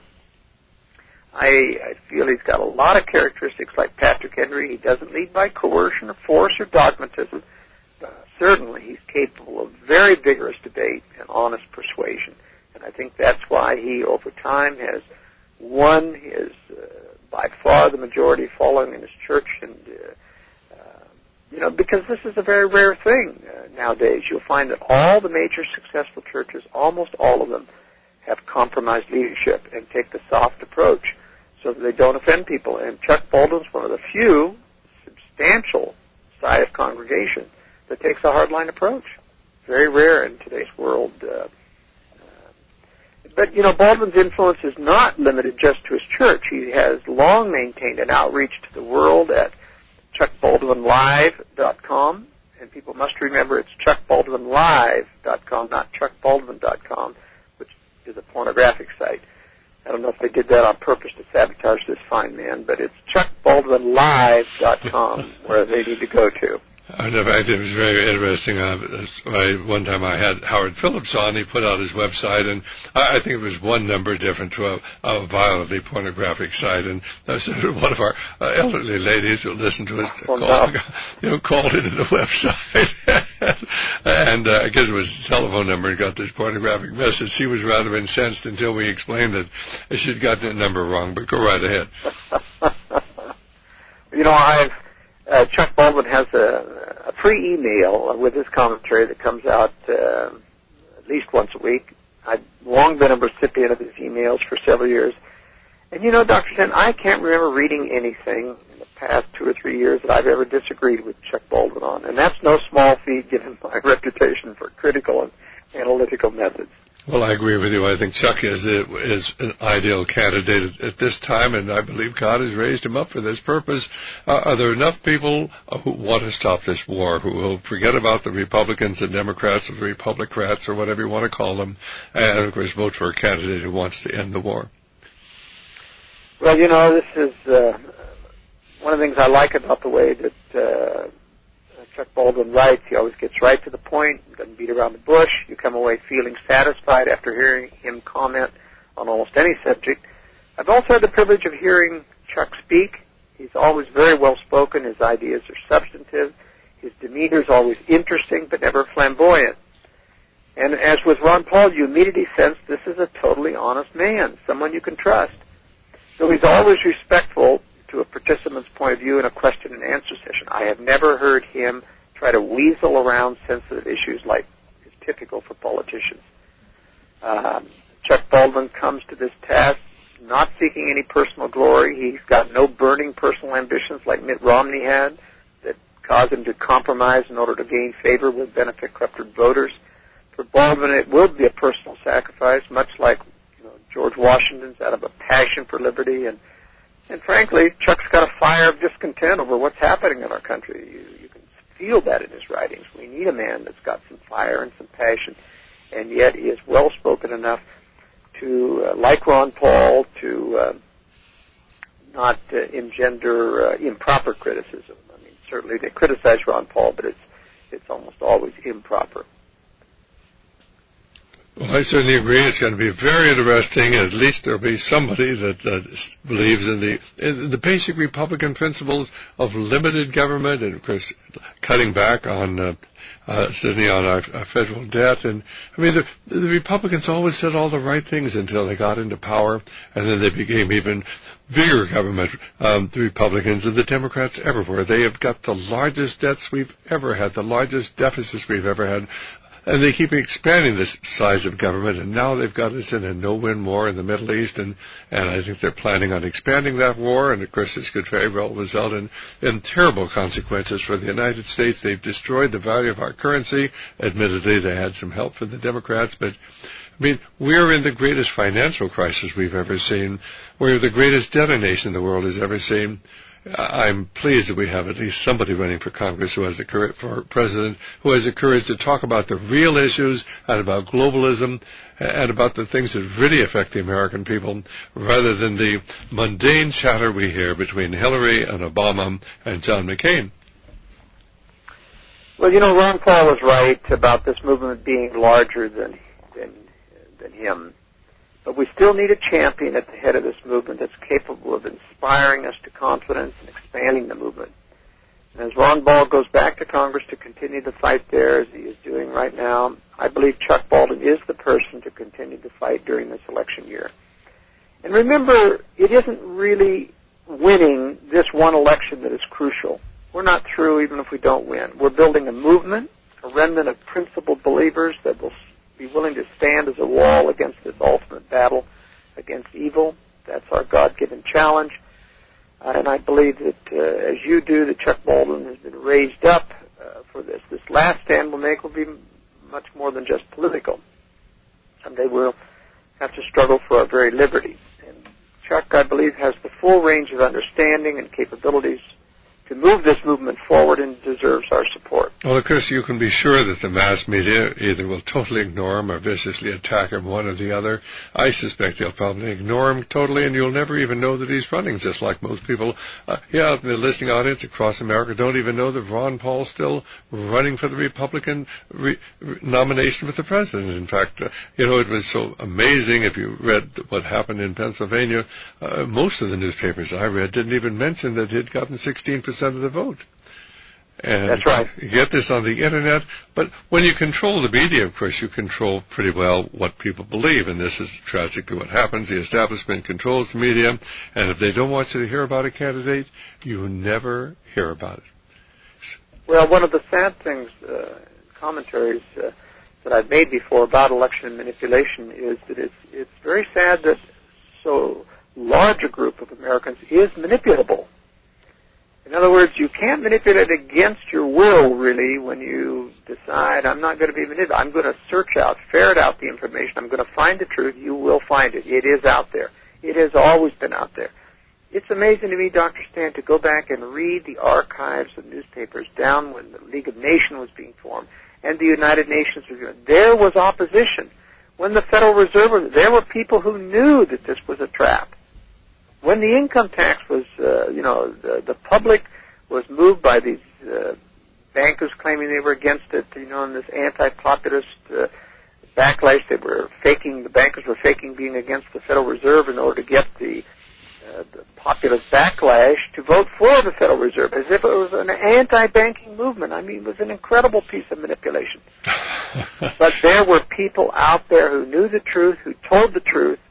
I, I feel he's got a lot of characteristics like Patrick Henry. He doesn't lead by coercion or force or dogmatism. But certainly he's capable of very vigorous debate and honest persuasion. And I think that's why he, over time, has won his, uh, by far, the majority following in his church. And, uh, uh, you know, because this is a very rare thing uh, nowadays. You'll find that all the major successful churches, almost all of them, have compromised leadership and take the soft approach so that they don't offend people. And Chuck Baldwin's one of the few substantial size congregation that takes a hardline approach. Very rare in today's world. Uh, uh, but, you know, Baldwin's influence is not limited just to his church. He has long maintained an outreach to the world at chuck baldwin live dot com. And people must remember it's chuck baldwin live dot com, not chuck baldwin dot com, which is a pornographic site. I don't know if they did that on purpose to sabotage this fine man, but it's chuck baldwin live dot com where they need to go to. In fact, it was very interesting. Uh, I, one time I had Howard Phillips on. He put out his website, and I, I think it was one number different to a, a violently pornographic site. And uh, so one of our uh, elderly ladies who listened to us oh, called, no. you know, called into the website, and uh, I guess it was a telephone number and got this pornographic message. She was rather incensed until we explained that she'd got the number wrong. But go right ahead. You know, I've. Uh, Chuck Baldwin has a, a free email with his commentary that comes out uh, at least once a week. I've long been a recipient of his emails for several years. And you know, Doctor Chen, I can't remember reading anything in the past two or three years that I've ever disagreed with Chuck Baldwin on. And that's no small feat given my reputation for critical and analytical methods. Well, I agree with you. I think Chuck is is an ideal candidate at this time, and I believe God has raised him up for this purpose. Uh, are there enough people who want to stop this war, who will forget about the Republicans and Democrats or the Republicrats or whatever you want to call them, and, of course, vote for a candidate who wants to end the war? Well, you know, this is uh, one of the things I like about the way that uh, Chuck Baldwin writes. He always gets right to the point, doesn't beat around the bush. You come away feeling satisfied after hearing him comment on almost any subject. I've also had the privilege of hearing Chuck speak He's always very well-spoken. His ideas are substantive. His demeanor is always interesting but never flamboyant. And as with Ron Paul, you immediately sense this is a totally honest man, someone you can trust. So he's always respectful to a participant's point of view in a question and answer session. I have never heard him try to weasel around sensitive issues like is typical for politicians. Um, Chuck Baldwin comes to this task not seeking any personal glory. He's got no burning personal ambitions like Mitt Romney had that caused him to compromise in order to gain favor with benefit corrupted voters. For Baldwin, it will be a personal sacrifice, much like you know, George Washington's out of a passion for liberty. And, and frankly, Chuck's got a fire of discontent over what's happening in our country. You, you can feel that in his writings. We need a man that's got some fire and some passion, and yet he is well-spoken enough to, uh, like Ron Paul, to uh, not uh, engender uh, improper criticism. I mean, certainly they criticize Ron Paul, but it's it's almost always improper. Well, I certainly agree. It's going to be very interesting. At least there'll be somebody that uh, believes in the in the basic Republican principles of limited government and, of course, cutting back on uh, uh, Sydney on our, our federal debt. And I mean, the, the Republicans always said all the right things until they got into power, and then they became even bigger government, um, the Republicans and the Democrats everywhere. They have got the largest debts we've ever had, the largest deficits we've ever had. And they keep expanding this size of government, and now they've got us in a no-win war in the Middle East, and, and I think they're planning on expanding that war, and of course this could very well result in, in terrible consequences for the United States. They've destroyed the value of our currency. Admittedly, they had some help from the Democrats, but I mean, we're in the greatest financial crisis we've ever seen. We're the greatest debtor nation the world has ever seen. I'm pleased that we have at least somebody running for Congress who has the courage, for president, who has the courage to talk about the real issues and about globalism and about the things that really affect the American people, rather than the mundane chatter we hear between Hillary and Obama and John McCain. Well, you know, Ron Paul was right about this movement being larger than than, than him. But we still need a champion at the head of this movement that's capable of inspiring us to confidence and expanding the movement. And as Ron Paul goes back to Congress to continue the fight there, as he is doing right now, I believe Chuck Baldwin is the person to continue the fight during this election year. And remember, it isn't really winning this one election that is crucial. We're not through even if we don't win. We're building a movement, a remnant of principled believers that will be willing to stand as a wall against this ultimate battle against evil. That's our God-given challenge. Uh, and I believe that, uh, as you do, that Chuck Baldwin has been raised up uh, for this. This last stand we'll make will be much more than just political. Someday we'll have to struggle for our very liberty. And Chuck, I believe, has the full range of understanding and capabilities to move this movement forward and deserves our support. Well, of course, you can be sure that the mass media either will totally ignore him or viciously attack him, one or the other. I suspect they'll probably ignore him totally, and you'll never even know that he's running, just like most people uh, yeah, the listening audience across America don't even know that Ron Paul's still running for the Republican re- re- nomination for the president. In fact, uh, you know, it was so amazing if you read what happened in Pennsylvania. Uh, most of the newspapers I read didn't even mention that he'd gotten sixteen percent of the vote. And that's right. You get this on the Internet, but when you control the media, of course, you control pretty well what people believe, and this is tragically what happens. The establishment controls the media, and if they don't want you to hear about a candidate, you never hear about it. Well, one of the sad things, uh, commentaries uh, that I've made before about election manipulation is that it's, it's very sad that so large a group of Americans is manipulable. In other words, you can't manipulate against your will, really, when you decide, I'm not going to be manipulated. I'm going to search out, ferret out the information. I'm going to find the truth. You will find it. It is out there. It has always been out there. It's amazing to me, Doctor Stan, to go back and read the archives of newspapers down when the League of Nations was being formed and the United Nations was being formed. There was opposition. When the Federal Reserve was, there were people who knew that this was a trap. When the income tax was, uh, you know, the, the public was moved by these uh, bankers claiming they were against it, you know, in this anti-populist uh, backlash, they were faking, the bankers were faking being against the Federal Reserve in order to get the uh, the populist backlash to vote for the Federal Reserve, as if it was an anti-banking movement. I mean, it was an incredible piece of manipulation. But there were people out there who knew the truth, who told the truth,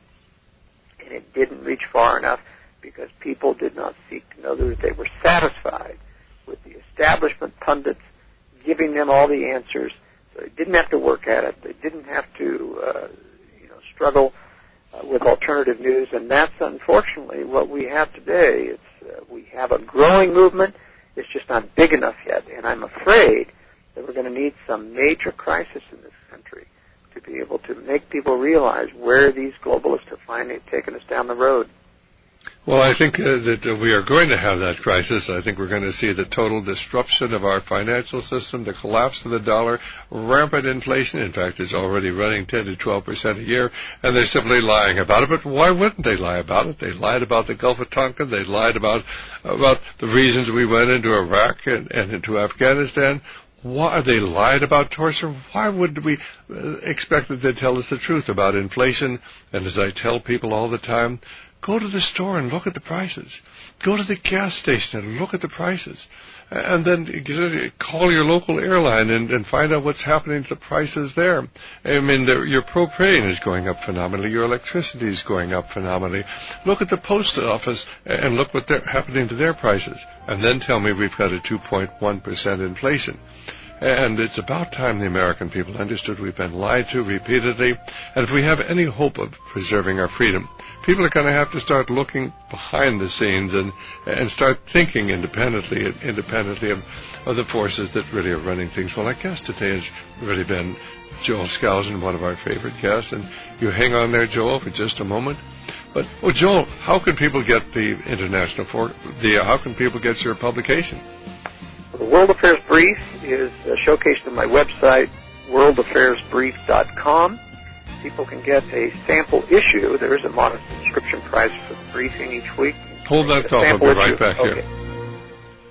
and it didn't reach far enough because people did not seek to know the truth. They were satisfied with the establishment pundits giving them all the answers. So they didn't have to work at it. They didn't have to, uh, you know, struggle uh, with alternative news. And that's unfortunately what we have today. It's uh, we have a growing movement. It's just not big enough yet. And I'm afraid that we're going to need some major crisis in this country to be able to make people realize where these globalists have finally taken us down the road. Well, I think uh, that uh, we are going to have that crisis. I think we're going to see the total disruption of our financial system, the collapse of the dollar, rampant inflation. In fact, it's already running ten to twelve percent a year, and they're simply lying about it. But why wouldn't they lie about it? They lied about the Gulf of Tonkin. They lied about about the reasons we went into Iraq and, and into Afghanistan. Why they lied about torture? Why would we uh, expect that they'd tell us the truth about inflation? And as I tell people all the time, go to the store and look at the prices. Go to the gas station and look at the prices. And then call your local airline and, and find out what's happening to the prices there. I mean, the, your propane is going up phenomenally. Your electricity is going up phenomenally. Look at the post office and look what's happening to their prices. And then tell me we've got a two point one percent inflation. And it's about time the American people understood we've been lied to repeatedly. And if we have any hope of preserving our freedom, people are going to have to start looking behind the scenes and and start thinking independently independently of, of the forces that really are running things. Well, our guest today has really been Joel Skousen, one of our favorite guests. And you hang on there, Joel, for just a moment. But, well, Joel, how can people get the international for the? Uh, how can people get your publication? The World Affairs Brief is uh, showcased on my website, world affairs brief dot com. People can get a sample issue. There is a modest subscription price for the briefing each week. Hold that thought. I'll be right back okay. here.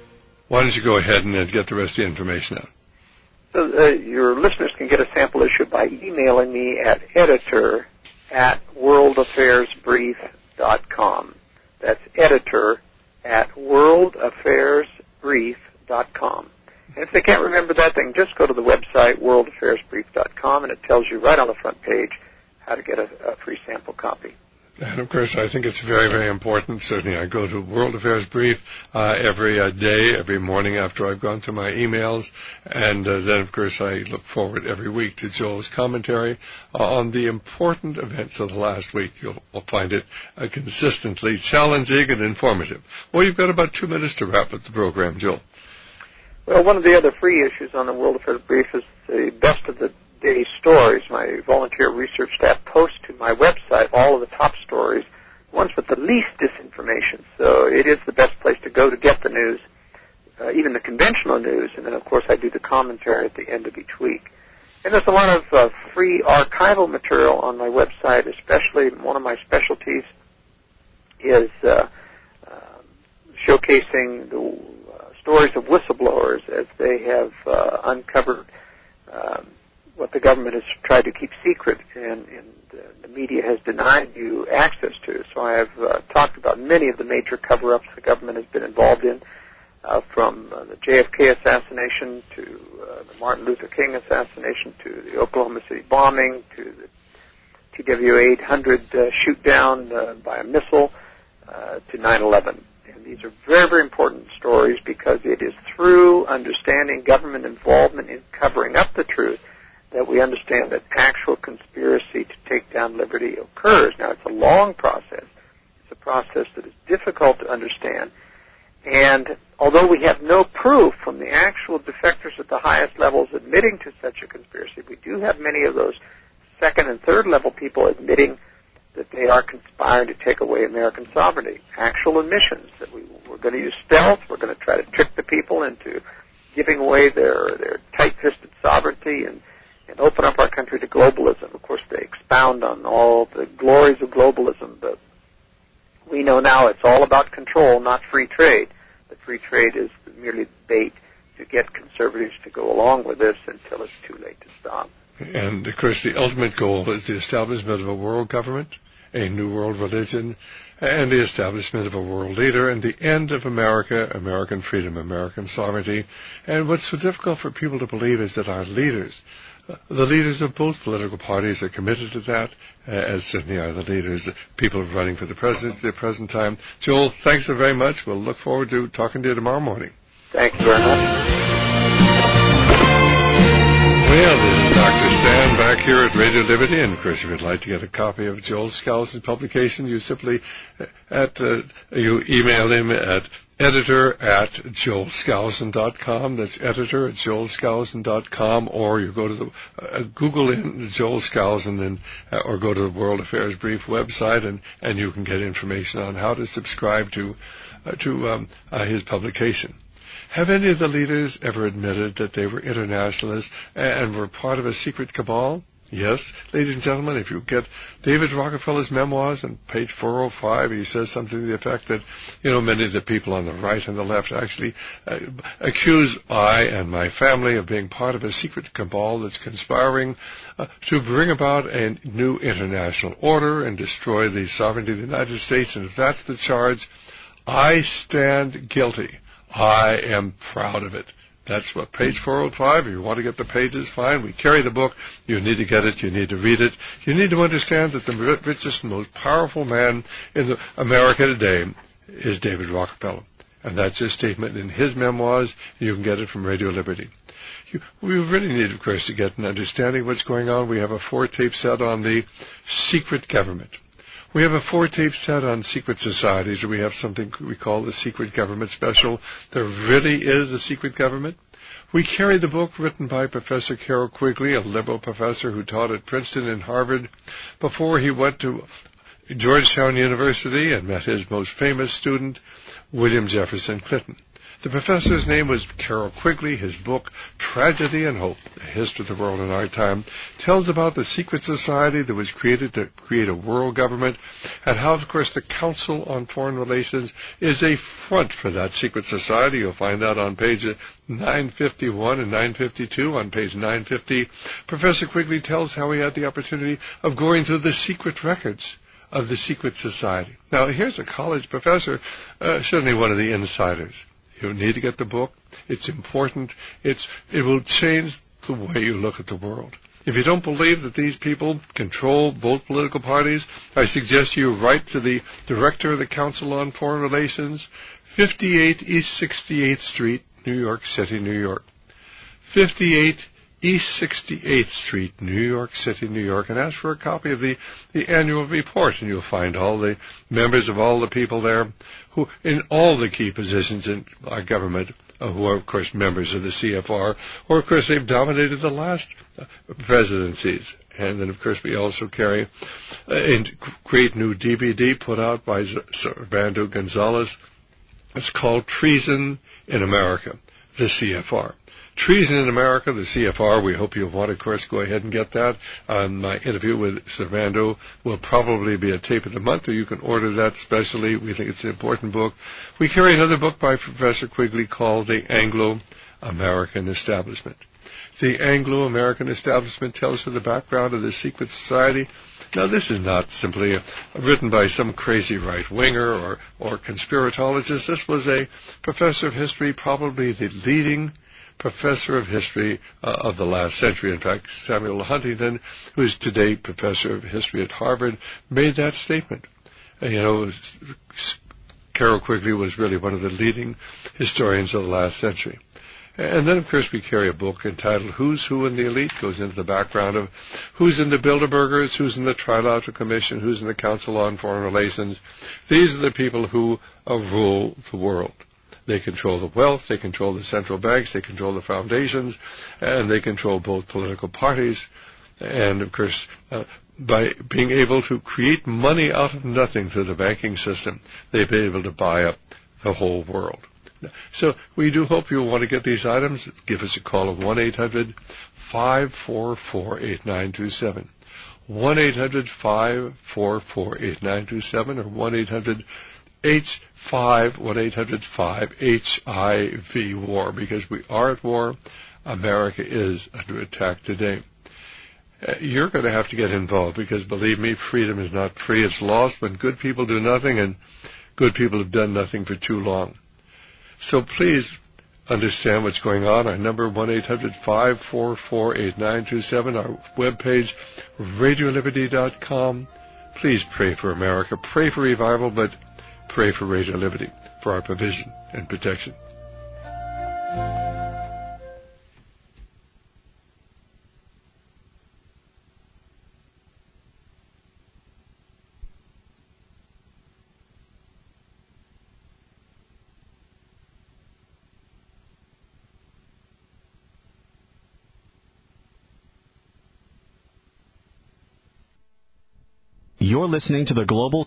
Why don't you go ahead and uh, get the rest of the information out? So uh, your listeners can get a sample issue by emailing me at editor at world affairs brief dot com. That's editor at world affairs brief dot com. And if they can't remember that, they can just go to the website, world affairs brief dot com, and it tells you right on the front page how to get a, a free sample copy. And, of course, I think it's very, very important. Certainly, I go to World Affairs Brief uh, every uh, day, every morning after I've gone through my emails. And uh, then, of course, I look forward every week to Joel's commentary uh, on the important events of the last week. You'll find it uh, consistently challenging and informative. Well, you've got about two minutes to wrap up the program, Joel. Well, one of the other free issues on the World Affairs Brief is the best of the day stories. My volunteer research staff posts to my website all of the top stories, ones with the least disinformation. So it is the best place to go to get the news, uh, even the conventional news. And then, of course, I do the commentary at the end of each week. And there's a lot of uh, free archival material on my website, especially one of my specialties is uh, uh, showcasing the stories of whistleblowers as they have uh, uncovered um, what the government has tried to keep secret and, and uh, the media has denied you access to. So I have uh, talked about many of the major cover-ups the government has been involved in, uh, from uh, the J F K assassination to uh, the Martin Luther King assassination to the Oklahoma City bombing to the T W eight hundred uh, shoot-down uh, by a missile uh, to nine eleven. These are very, very important stories because it is through understanding government involvement in covering up the truth that we understand that actual conspiracy to take down liberty occurs. Now, it's a long process. It's a process that is difficult to understand. And although we have no proof from the actual defectors at the highest levels admitting to such a conspiracy, we do have many of those second and third level people admitting that they are conspiring to take away American sovereignty. Actual admissions that we, we're going to use stealth. We're going to try to trick the people into giving away their, their tight-fisted sovereignty and, and open up our country to globalism. Of course, they expound on all the glories of globalism, but we know now it's all about control, not free trade. The free trade is merely bait to get conservatives to go along with this until it's too late to stop. And, of course, the ultimate goal is the establishment of a world government, a new world religion, and the establishment of a world leader, and the end of America, American freedom, American sovereignty. And what's so difficult for people to believe is that our leaders, the leaders of both political parties, are committed to that, as certainly are the leaders, people running for the presidency at the present time. Joel, thanks so very much. We'll look forward to talking to you tomorrow morning. Thank you very much. Well, this is Doctor Stan back here at Radio Liberty, and of course, if you'd like to get a copy of Joel Skousen's publication, you simply at uh, you email him at editor at joel skousen dot com. That's editor at joel skousen dot com, or you go to the uh, Google in Joel Skousen and uh, or go to the World Affairs Brief website, and and you can get information on how to subscribe to uh, to um, uh, his publication. Have any of the leaders ever admitted that they were internationalists and were part of a secret cabal? Yes, ladies and gentlemen, if you get David Rockefeller's memoirs on page four oh five, he says something to the effect that, you know, many of the people on the right and the left actually uh, accuse I and my family of being part of a secret cabal that's conspiring uh, to bring about a new international order and destroy the sovereignty of the United States. And if that's the charge, I stand guilty. I am proud of it. That's what page four oh five. If you want to get the pages, fine. We carry the book. You need to get it. You need to read it. You need to understand that the richest and most powerful man in the America today is David Rockefeller. And that's his statement in his memoirs. You can get it from Radio Liberty. You, we really need, of course, to get an understanding of what's going on. We have a four-tape set on the secret government. We have a four-tape set on secret societies, and we have something we call the Secret Government Special. There really is a secret government. We carry the book written by Professor Carroll Quigley, a liberal professor who taught at Princeton and Harvard before he went to Georgetown University and met his most famous student, William Jefferson Clinton. The professor's name was Carroll Quigley. His book, Tragedy and Hope, A History of the World in Our Time, tells about the secret society that was created to create a world government, and how, of course, the Council on Foreign Relations is a front for that secret society. You'll find that on page nine fifty-one and nine fifty-two. On page nine fifty, Professor Quigley tells how he had the opportunity of going through the secret records of the secret society. Now, here's a college professor, uh, certainly one of the insiders. You need to get the book. It's important. It's, it will change the way you look at the world. If you don't believe that these people control both political parties, I suggest you write to the director of the Council on Foreign Relations, fifty-eight East sixty-eighth Street, New York City, New York. fifty-eight East sixty-eighth Street, New York City, New York, and ask for a copy of the, the annual report, and you'll find all the members of all the people there who, in all the key positions in our government, uh, who are, of course, members of the C F R, or, of course, they've dominated the last uh, presidencies. And then, of course, we also carry uh, a great new D V D put out by Servando Gonzalez. It's called Treason in America, the C F R. Treason in America, the C F R. We hope you'll want to, of course, go ahead and get that. Um, my interview with Servando will probably be a tape of the month, or you can order that specially. We think it's an important book. We carry another book by Professor Quigley called The Anglo-American Establishment. The Anglo-American Establishment tells of the background of the secret society. Now, this is not simply a, written by some crazy right-winger or, or conspiratologist. This was a professor of history, probably the leading professor of history uh, of the last century. In fact, Samuel Huntington, who is today professor of history at Harvard, made that statement. And, you know, Carroll Quigley was really one of the leading historians of the last century. And then, of course, we carry a book entitled Who's Who in the Elite. Goes into the background of who's in the Bilderbergers, who's in the Trilateral Commission, who's in the Council on Foreign Relations. These are the people who uh, rule the world. They control the wealth, they control the central banks, they control the foundations, and they control both political parties. And, of course, uh, by being able to create money out of nothing through the banking system, they've been able to buy up the whole world. So we do hope you'll want to get these items. Give us a call at one eight hundred five four four eight nine two seven. one eight hundred five four four eight nine two seven or one eight hundred H five one eight hundred five H I V war, because we are at war. America is under attack today. uh, you're going to have to get involved, because believe me, freedom is not free. It's lost when good people do nothing, and good people have done nothing for too long. So please understand what's going on. Our number, one eight hundred five four four eight nine two seven. Our webpage, radio liberty dot com. Please pray for America. Pray for revival, but pray for Radio Liberty, for our provision and protection. You're listening to the Global